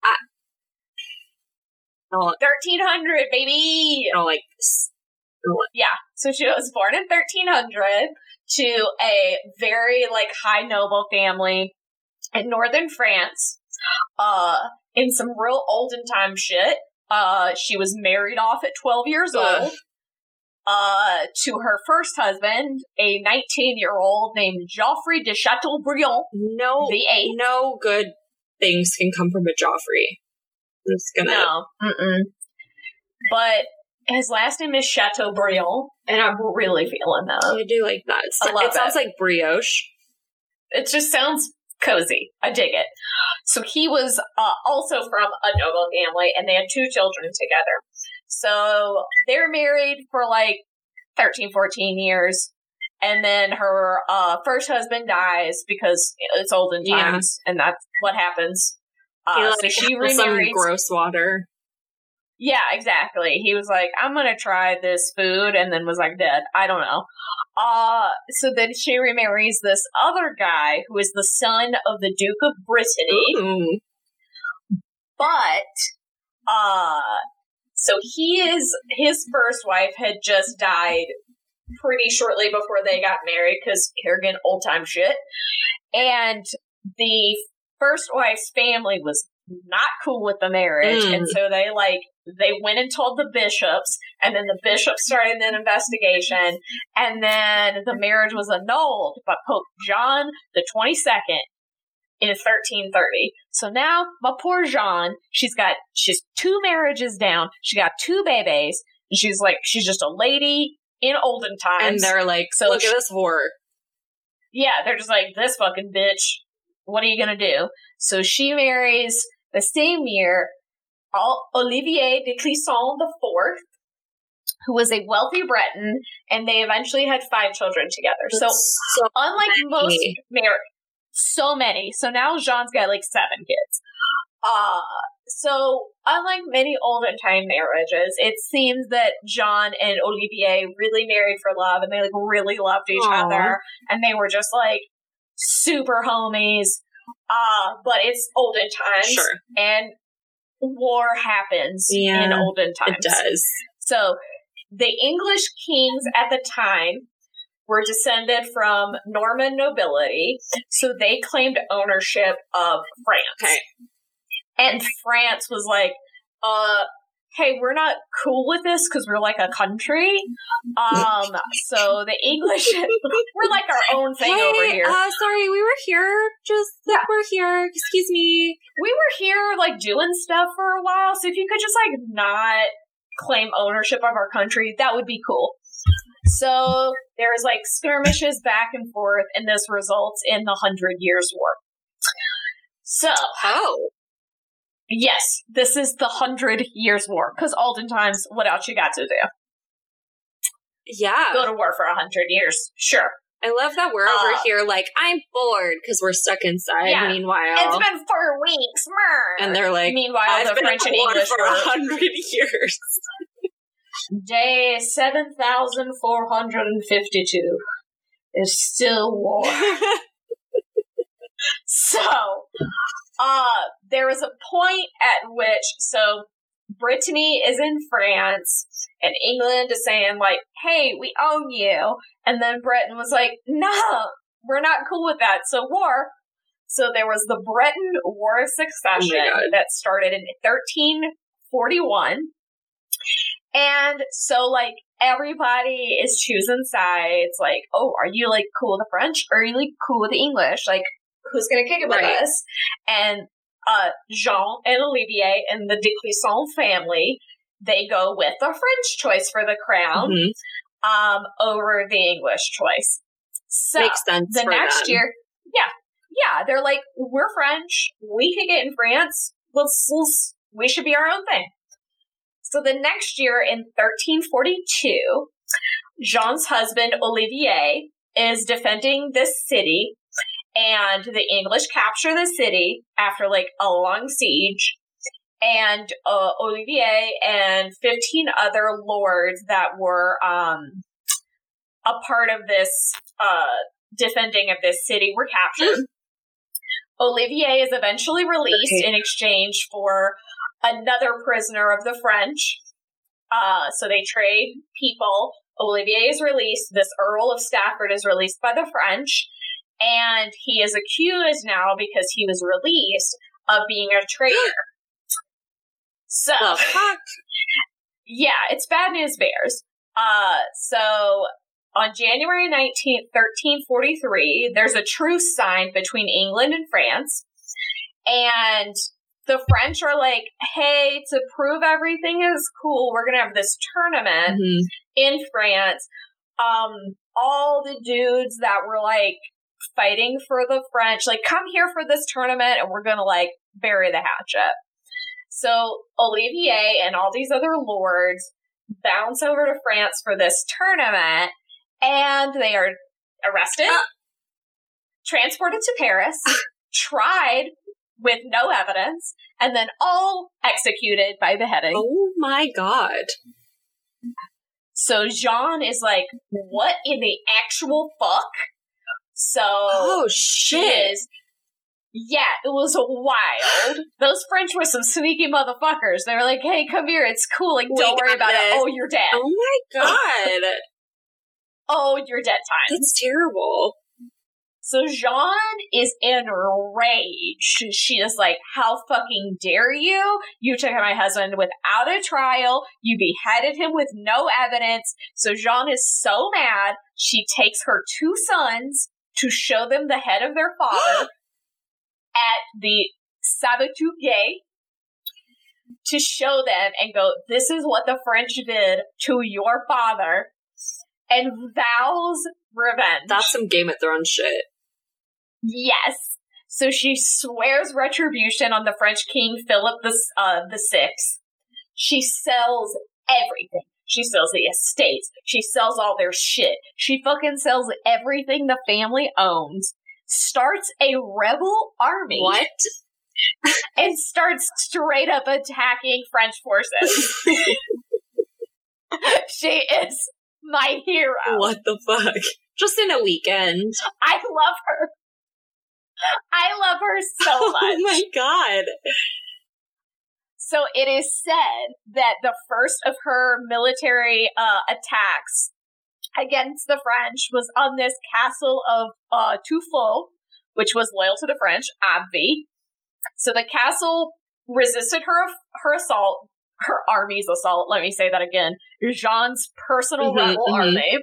1300, baby. I don't like this. Yeah. So she was born in 1300 to a very, like, high noble family in northern France. In some real olden time shit. She was married off at 12 years old. To her first husband, a 19-year-old named Geoffrey de Chateaubriand. No, the eighth. No good things can come from a Joffrey. I'm just gonna... No. Mm-mm. But his last name is Chateaubriand, and I'm really feeling that. I do like that. It sounds like brioche. It just sounds cozy. I dig it. So he was also from a noble family, and they had 2 children together. So they're married for like 13, 14 years. And then her first husband dies because it's olden times, and that's what happens. So she remarries. Some gross water. Yeah, exactly. He was like, I'm going to try this food, and then was like dead. I don't know. So then she remarries this other guy who is the son of the Duke of Brittany. Ooh. But, so his first wife had just died pretty shortly before they got married, because here again, old time shit. And the first wife's family was not cool with the marriage, and so they went and told the bishops, and then the bishops started an investigation, and then the marriage was annulled by Pope John the 22nd in 1330. So now, my poor Jeanne, she's 2 marriages down, she got 2 babies, and she's just a lady in olden times. And they're like, so look at this whore. Yeah, they're just like, this fucking bitch, what are you gonna do? So she marries, the same year, Olivier de Clisson IV, who was a wealthy Breton, and they eventually had 5 children together. So unlike most marriages, so many. So now Jeanne's got like 7 kids. So unlike many olden time marriages, it seems that Jeanne and Olivier really married for love, and they like really loved each other, and they were just like super homies. But it's olden times, sure, and war happens in olden times. It does. So the English kings at the time were descended from Norman nobility, so they claimed ownership of France. Okay. And France was like, hey, we're not cool with this because we're like a country. So the English, we're like our own thing over here. Sorry, we were here. We're here. Excuse me. We were here like doing stuff for a while. So if you could just like not claim ownership of our country, that would be cool. So there's like skirmishes back and forth, and this results in the 100 Years' War. So. Oh. Yes, this is the 100 Years' War, because olden times, what else you got to do? Yeah. Go to war for 100 years. Sure. I love that we're over here like, I'm bored because we're stuck inside. Yeah. Meanwhile, it's been 4 weeks. And they're like, meanwhile, I've the been French and English for 100 years. Day 7,452 is still war. So, there was a point at which, Brittany is in France, and England is saying, like, hey, we own you. And then Britain was like, no, we're not cool with that. So war. So there was the Breton War of Succession that started in 1341. And so, like, everybody is choosing sides. Like, oh, are you, like, cool with the French? Or are you, like, cool with the English? Like, who's going to kick it with us? And Jean and Olivier and the de Clisson family, they go with the French choice for the crown over the English choice. So makes sense. The next year, they're like, we're French, we could get in France. We should be our own thing. So the next year, in 1342, Jean's husband Olivier is defending this city. And the English capture the city after, like, a long siege. And Olivier and 15 other lords that were a part of this defending of this city were captured. Olivier is eventually released in exchange for another prisoner of the French. So they trade people. Olivier is released. This Earl of Stafford is released by the French. And he is accused now, because he was released, of being a traitor. So, yeah, it's bad news bears. So, on January 19th, 1343, there's a truce signed between England and France. And the French are like, hey, to prove everything is cool, we're going to have this tournament in France. All the dudes that were, like, fighting for the French, like, come here for this tournament and we're gonna, like, bury the hatchet. So Olivier and all these other lords bounce over to France for this tournament, and they are arrested, transported to Paris, tried with no evidence, and then all executed by beheading. Oh my god. So Jean is like, what in the actual fuck? So, oh shit! Yeah, it was wild. Those French were some sneaky motherfuckers. They were like, "Hey, come here, it's cool. Like, don't worry about it. Oh, you're dead. Oh my god! Oh, you're dead time. That's terrible." So Jean is enraged. She is like, "How fucking dare you? You took my husband without a trial. You beheaded him with no evidence." So Jean is so mad. She takes her 2 sons to show them the head of their father at the Sabatou Gate, to show them and go, this is what the French did to your father, and vows revenge. That's some Game of Thrones shit. Yes. So she swears retribution on the French king, Philip the Sixth. She sells everything. She sells the estates. She sells all their shit. She fucking sells everything the family owns. Starts a rebel army. What? And starts straight up attacking French forces. She is my hero. What the fuck? Just in a weekend. I love her. I love her so much. Oh my god. So it is said that the first of her military attacks against the French was on this castle of Tuffeau, which was loyal to the French, Abbeville. So the castle resisted her assault, her army's assault, let me say that again, Jean's personal rebel army.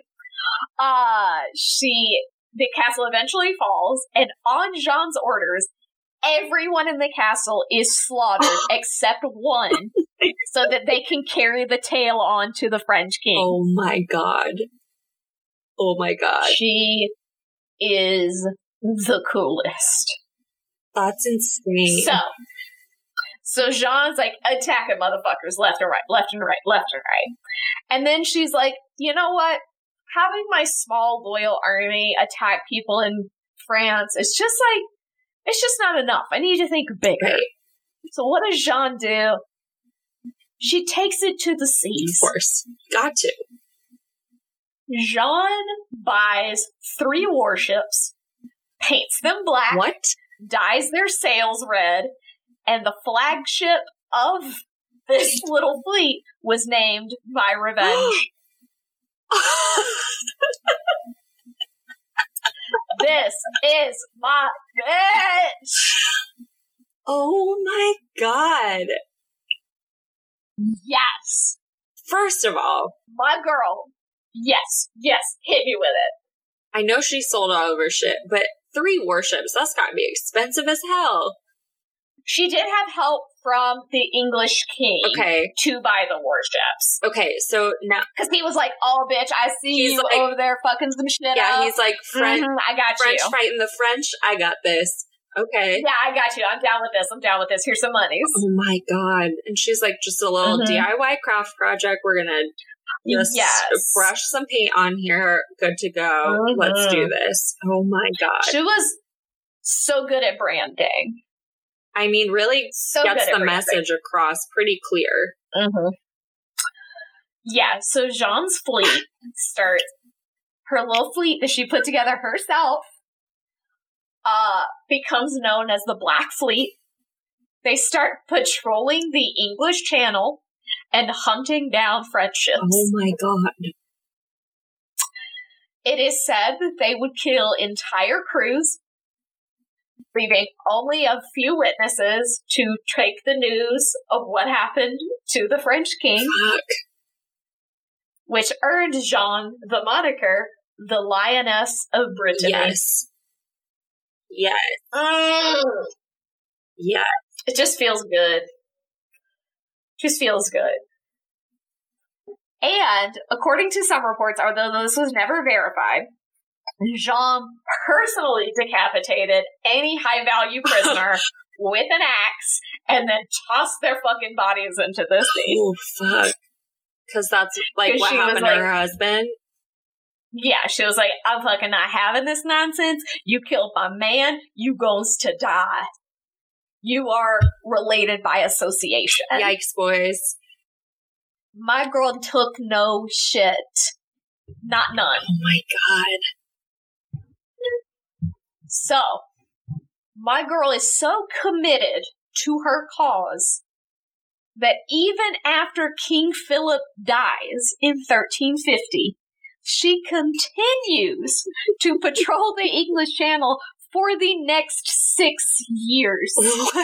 The castle eventually falls, and on Jean's orders, everyone in the castle is slaughtered except one, so that they can carry the tale on to the French king. Oh my god. Oh my god. She is the coolest. That's insane. So Jean's like attacking motherfuckers left and right, left and right, left and right. And then she's like, you know what? having my small, loyal army attack people in France, it's just not enough. I need to think bigger. Right. So what does Jeanne do? She takes it to the seas. Of course. Got to. Jeanne buys 3 warships, paints them black, What? dyes their sails red, and the flagship of this little fleet was named My Revenge. This is my bitch! Oh my god. Yes. First of all, My girl. Yes, hit me with it. I know she sold all of her shit, but 3 warships, that's gotta be expensive as hell. She did have help from the English king to buy the warships. Okay, so now... Because he was like, oh, bitch, I see you like, over there fucking some shit up. Yeah, he's like, French, I got French you. fighting the French, I got this. Okay. Yeah, I got you. I'm down with this. Here's some monies. Oh my god. And she's like, just a little DIY craft project. We're gonna just brush some paint on here. Good to go. Let's do this. Oh my god. She was so good at branding. I mean, really gets the message across pretty clear. Yeah, so Jeanne's fleet starts, her little fleet that she put together herself, becomes known as the Black Fleet. They start patrolling the English Channel and hunting down French ships. Oh my god. It is said that they would kill entire crews, leaving only a few witnesses to take the news of what happened to the French king. Fuck. Which earned Jeanne the moniker, the Lioness of Brittany. Yes. Yes. Yes. It just feels good. Just feels good. And, according to some reports, although this was never verified, Jeanne personally decapitated any high-value prisoner with an axe and then tossed their fucking bodies into the sea. Oh, fuck. Because that's, like, what happened to her husband? Yeah, she was like, I'm fucking not having this nonsense. You killed my man. You goes to die. You are related by association. Yikes, boys. My girl took no shit. Not none. Oh my god. So, my girl is so committed to her cause that even after King Philip dies in 1350, she continues to patrol the English Channel for the next 6 years. What?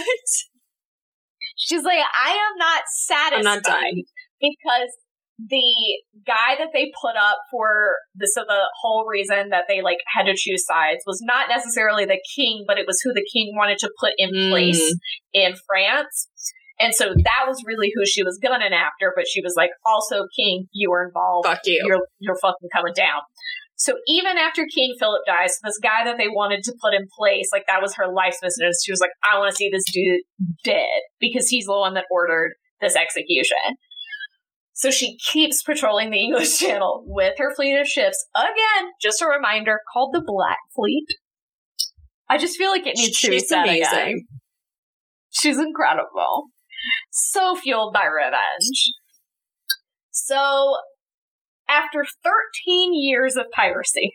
She's like, I am not satisfied. I'm not done. Because the guy that they put up for the whole reason that they like had to choose sides was not necessarily the king, but it was who the king wanted to put in place in France. And so that was really who she was gunning after, but she was like, also, king, you were involved. Fuck you. You're fucking coming down. So even after King Philip dies, this guy that they wanted to put in place, like that was her life's business. She was like, I want to see this dude dead because he's the one that ordered this execution. So she keeps patrolling the English Channel with her fleet of ships. Again, just a reminder, called the Black Fleet. I just feel like it needs to be said again. She's incredible. So fueled by revenge. So, after 13 years of piracy,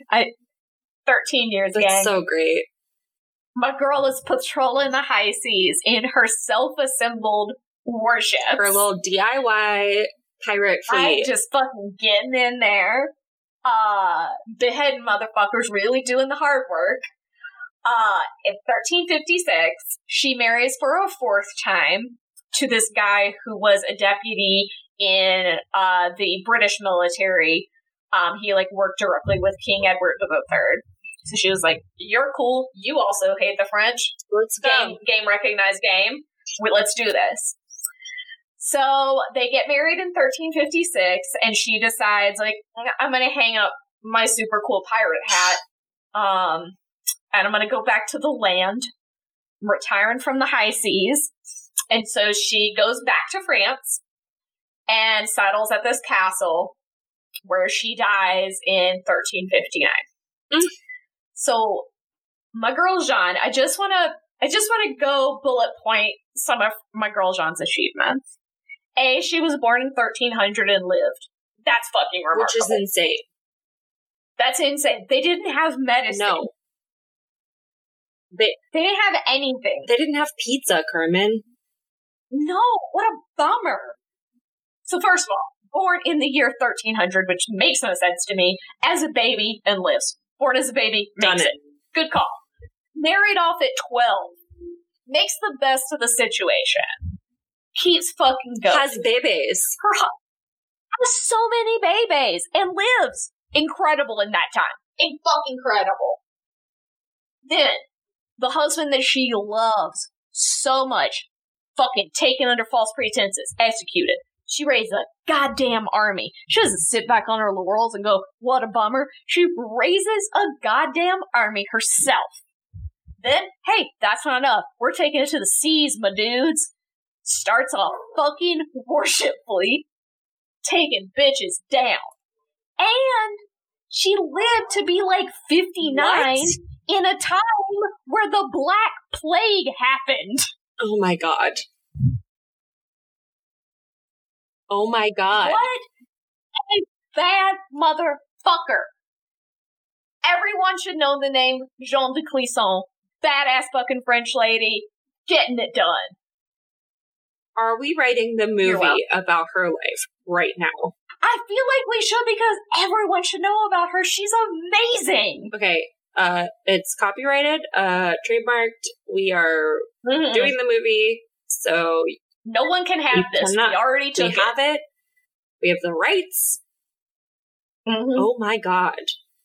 13 years, gang. That's so great. My girl is patrolling the high seas in her self-assembled warships. Her little DIY pirate fleet. Just fucking getting in there. Beheading motherfuckers, really doing the hard work. In 1356, she marries for a 4th time to this guy who was a deputy in the British military. He like worked directly with King Edward III. So she was like, "You're cool. You also hate the French. Let's go. Game recognized game. Let's do this." So they get married in 1356, and she decides, like, I'm going to hang up my super cool pirate hat, and I'm going to go back to the land, retiring from the high seas. And so she goes back to France and settles at this castle where she dies in 1359. So, my girl Jeanne, I just want to go bullet point some of my girl Jeanne's achievements. A, she was born in 1300 and lived. That's fucking remarkable. Which is insane. That's insane. They didn't have medicine. No. They didn't have anything. They didn't have pizza, Carmen. No, what a bummer. So first of all, born in the year 1300, which makes no sense to me, as a baby and lives. Born as a baby, makes it. Good call. Married off at 12. Makes the best of the situation. Keeps fucking going. Has babies. Has so many babies and lives. Incredible in that time. Fucking incredible. Then, the husband that she loves so much, fucking taken under false pretenses, executed. She raised a goddamn army. She doesn't sit back on her laurels and go, what a bummer. She raises a goddamn army herself. Then, hey, that's not enough. We're taking it to the seas, my dudes. Starts a fucking warship fleet, taking bitches down. And she lived to be like 59 what? In a time where the Black Plague happened. Oh my god. Oh my god. What a bad motherfucker. Everyone should know the name Jeanne de Clisson. Badass fucking French lady. Getting it done. Are we writing the movie about her life right now? I feel like we should because everyone should know about her. She's amazing. Okay, it's copyrighted, trademarked. We are doing the movie, so no one can have this. We already took it. We have it. We have the rights. Oh my god.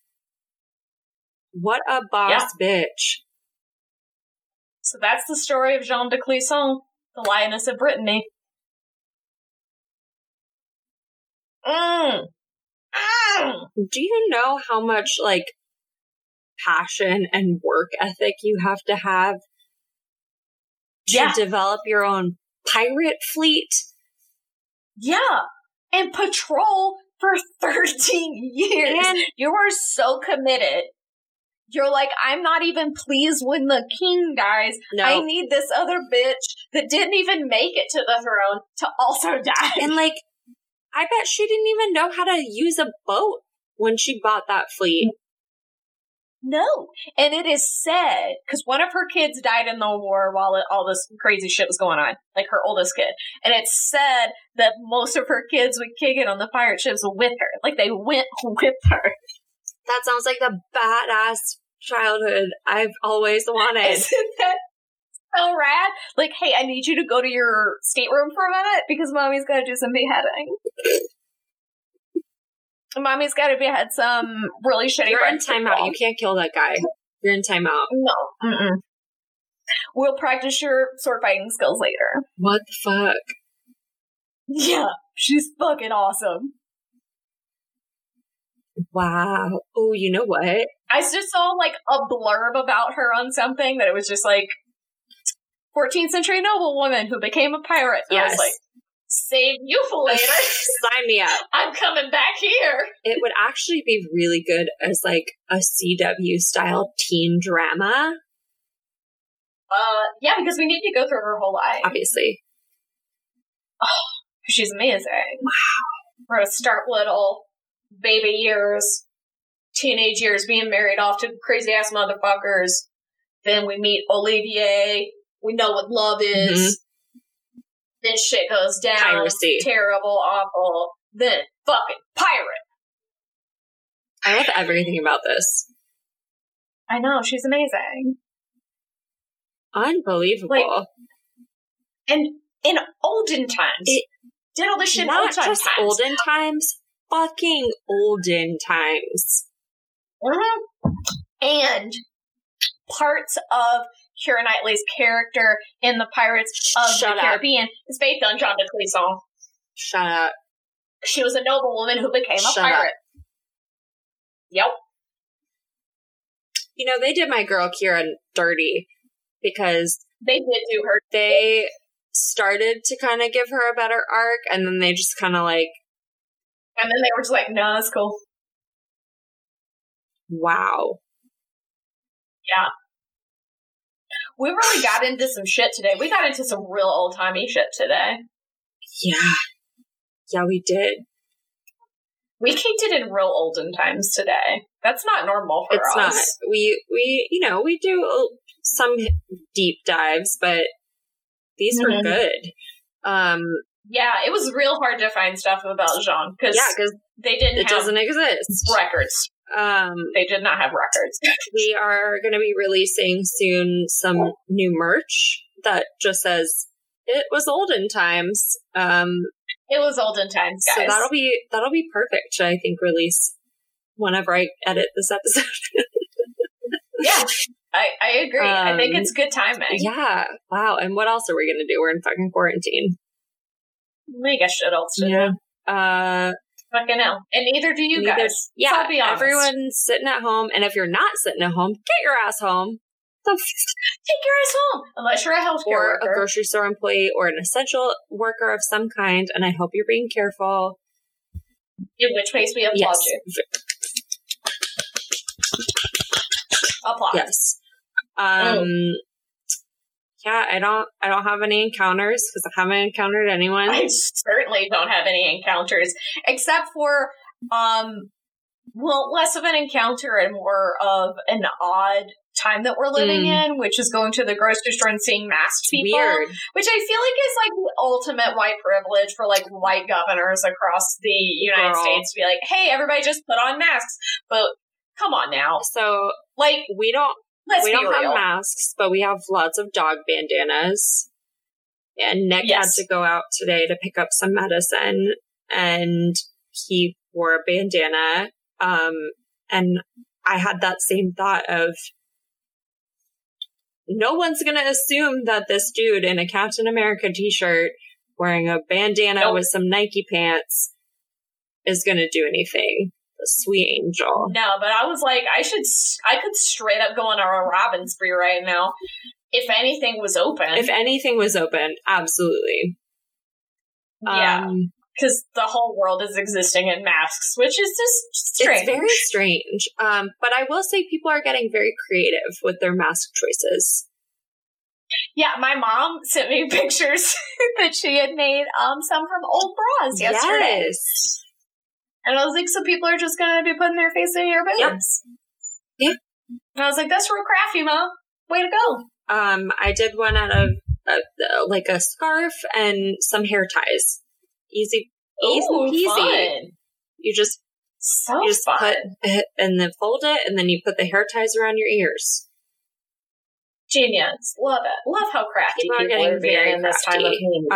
What a boss bitch. So that's the story of Jeanne de Clisson, the Lioness of Brittany. Do you know how much, like, passion and work ethic you have to develop your own pirate fleet? Yeah. And patrol for 13 years. And you are so committed. You're like, I'm not even pleased when the king dies. No. I need this other bitch that didn't even make it to the throne to also die. And, like, I bet she didn't even know how to use a boat when she bought that fleet. No. And it is said, because one of her kids died in the war while all this crazy shit was going on, like her oldest kid. And it's said that most of her kids would kick it on the pirate ships with her. Like, they went with her. That sounds like the badass childhood I've always wanted. Isn't that so rad? Like, hey, I need you to go to your stateroom for a minute because mommy's got to do some beheading. Mommy's got to behead some really shitty. You're in timeout. You can't kill that guy. You're in timeout. No. Mm-mm. We'll practice your sword fighting skills later. What the fuck? Yeah, she's fucking awesome. Wow. Oh, you know what? I just saw, like, a blurb about her on something that it was just, like, 14th century noblewoman who became a pirate. And I was like, save you for later. Sign me up. I'm coming back here. It would actually be really good as, like, a CW-style teen drama. Yeah, because we need to go through her whole life. Obviously. Oh, she's amazing. Wow. We're gonna start little. Baby years, teenage years, being married off to crazy ass motherfuckers. Then we meet Olivier. We know what love is. Then shit goes down. Piracy. Terrible, awful. Then fucking pirate. I love everything about this. I know, she's amazing. Unbelievable. Like, and in olden times, did all this shit in not old just times. Olden times. Fucking olden times. And parts of Keira Knightley's character in the Pirates of the Caribbean is based on Jeanne de Clisson. Shut up. She was a noblewoman who became a pirate. Yep. You know, they did my girl Keira dirty because they did do her. They started to kind of give her a better arc, and then they just kind of like And then they were just like, no, that's cool. Wow. Yeah. We really got into some shit today. We got into some real old-timey shit today. Yeah. Yeah, we did. We kicked it in real olden times today. That's not normal for us. It's not. We we do some deep dives, but these were good. Yeah, it was real hard to find stuff about Jean because it doesn't exist. Records. They did not have records. We are going to be releasing soon some new merch that just says it was olden times. It was olden times, guys. So that'll be perfect to, I think, release whenever I edit this episode. Yeah, I agree. I think it's good timing. Yeah. Wow. And what else are we going to do? We're in fucking quarantine. We got shit else to do. Fucking hell. And neither do you guys. Yeah. So I'll be honest. Everyone's sitting at home. And if you're not sitting at home, get your ass home. Take your ass home. Unless you're a healthcare worker. A grocery store employee or an essential worker of some kind. And I hope you're being careful. In which case we applaud you. Applaud. Yes. Yeah, I don't have any encounters because I haven't encountered anyone. I certainly don't have any encounters, except for, less of an encounter and more of an odd time that we're living in, which is going to the grocery store and seeing masked people. Weird. Which I feel like is like the ultimate white privilege for like white governors across the United States to be like, hey, everybody just put on masks. But come on now. So, like, we don't have masks, but we have lots of dog bandanas. And Nick had to go out today to pick up some medicine, and he wore a bandana. And I had that same thought of, no one's going to assume that this dude in a Captain America t-shirt wearing a bandana with some Nike pants is going to do anything. The sweet angel. No, but I was like, I could straight up go on a robin spree right now. If anything was open. If anything was open, absolutely. Yeah. Because the whole world is existing in masks, which is just strange. It's very strange. But I will say people are getting very creative with their mask choices. Yeah, my mom sent me pictures that she had made some from old bras yesterday. Yes. And I was like, so people are just going to be putting their face in your boobs? Yeah. And I was like, that's real crafty, Mom. Way to go. I did one out of like a scarf and some hair ties. Easy peasy. Fun. You just put it and then fold it, and then you put the hair ties around your ears. Genius. Love it. Love how crafty people are being in this time of need.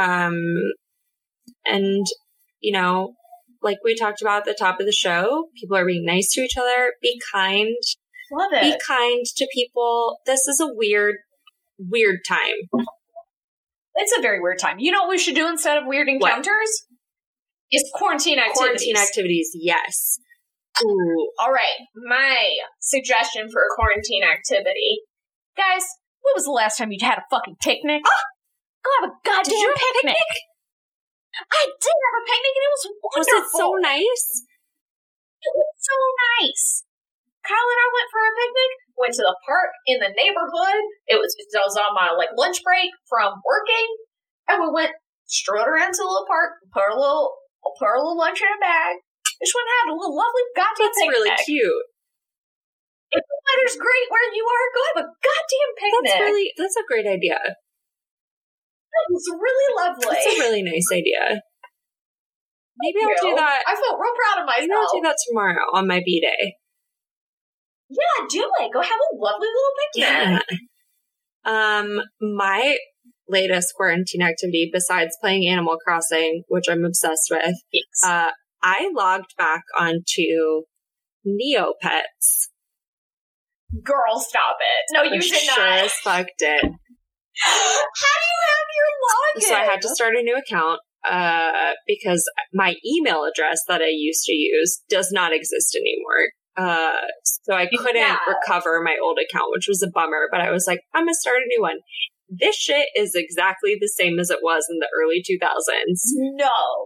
And, you know, like we talked about at the top of the show, people are being nice to each other. Be kind. Love it. Be kind to people. This is a weird time. It's a very weird time. You know what we should do instead of weird encounters? Is quarantine activities. Quarantine activities, yes. Ooh. All right. My suggestion for a quarantine activity. Guys, when was the last time you had a fucking picnic? Go have a goddamn picnic. I did have a picnic and it was wonderful. Was it so nice? It was so nice. Kyle and I went for a picnic, went to the park in the neighborhood. I was on my lunch break from working, and we strode around to the little park, put our little lunch in a bag. Just went and had a little lovely goddamn picnic. That's really cute. If the weather's great where you are, go have a goddamn picnic. That's a great idea. It was really lovely. That's a really nice idea. Maybe I'll do that. I felt real proud of myself. Maybe I'll do that tomorrow on my B-Day. Yeah, do it. Go have a lovely little picnic. Yeah. My latest quarantine activity, besides playing Animal Crossing, which I'm obsessed with, I logged back onto Neopets. Girl, stop it. No, you did not. Sure as fuck did. How do you have your login? So I had to start a new account because my email address that I used to use does not exist anymore. So I couldn't recover my old account, which was a bummer. But I was like, I'm going to start a new one. This shit is exactly the same as it was in the early 2000s. No.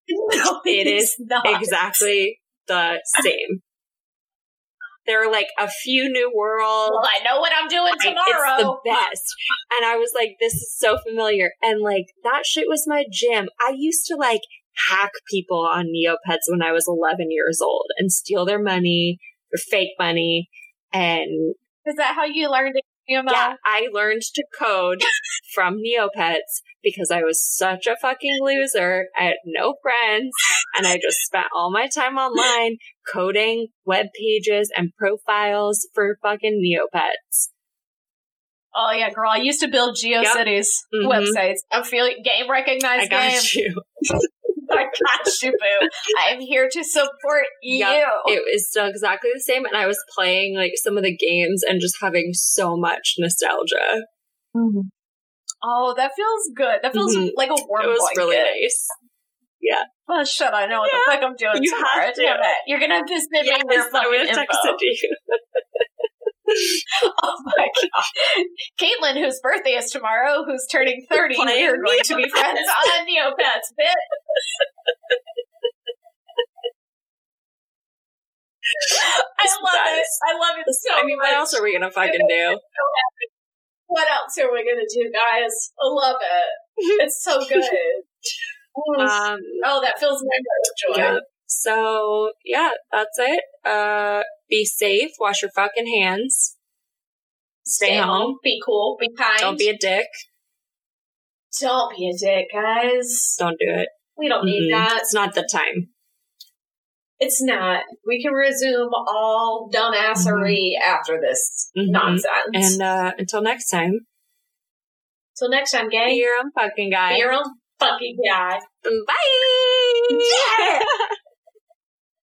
No, it is not. exactly the same. There are like a few new worlds. Well, I know what I'm doing tomorrow. It's the best. And I was like, this is so familiar. And like, that shit was my jam. I used to like hack people on Neopets when I was 11 years old and steal their money, or fake money. And is that how you learned it? Yeah, I learned to code from Neopets because I was such a fucking loser. I had no friends, and I just spent all my time online coding web pages and profiles for fucking Neopets. Oh yeah, girl! I used to build GeoCities websites. I'm feeling game recognized. I got you. I got you, boo. I'm here to support you. It was still exactly the same, and I was playing like some of the games and just having so much nostalgia. Mm-hmm. Oh, that feels good. That feels like a warm blanket. It was really nice. Yeah. Well, shit, I know what the fuck I'm doing you tomorrow. Have to. Damn it. You're gonna have to send me your fucking info. Text it to you. Oh my god. Caitlin, whose birthday is tomorrow, who's turning 30, we are going to be friends on Neopets, bitch. I love it so much. What else are we gonna fucking do? What else are we gonna do, guys? I love it. It's so good. That fills my joy. Yeah. So, yeah, that's it. Be safe. Wash your fucking hands. Stay home. Be cool. Be kind. Don't be a dick. Don't be a dick, guys. Don't do it. We don't need that. It's not the time. It's not. We can resume all dumbassery after this nonsense. And until next time. Till next time, gang. Be your own fucking guy. Be your own fucking guy. Bye! Yeah!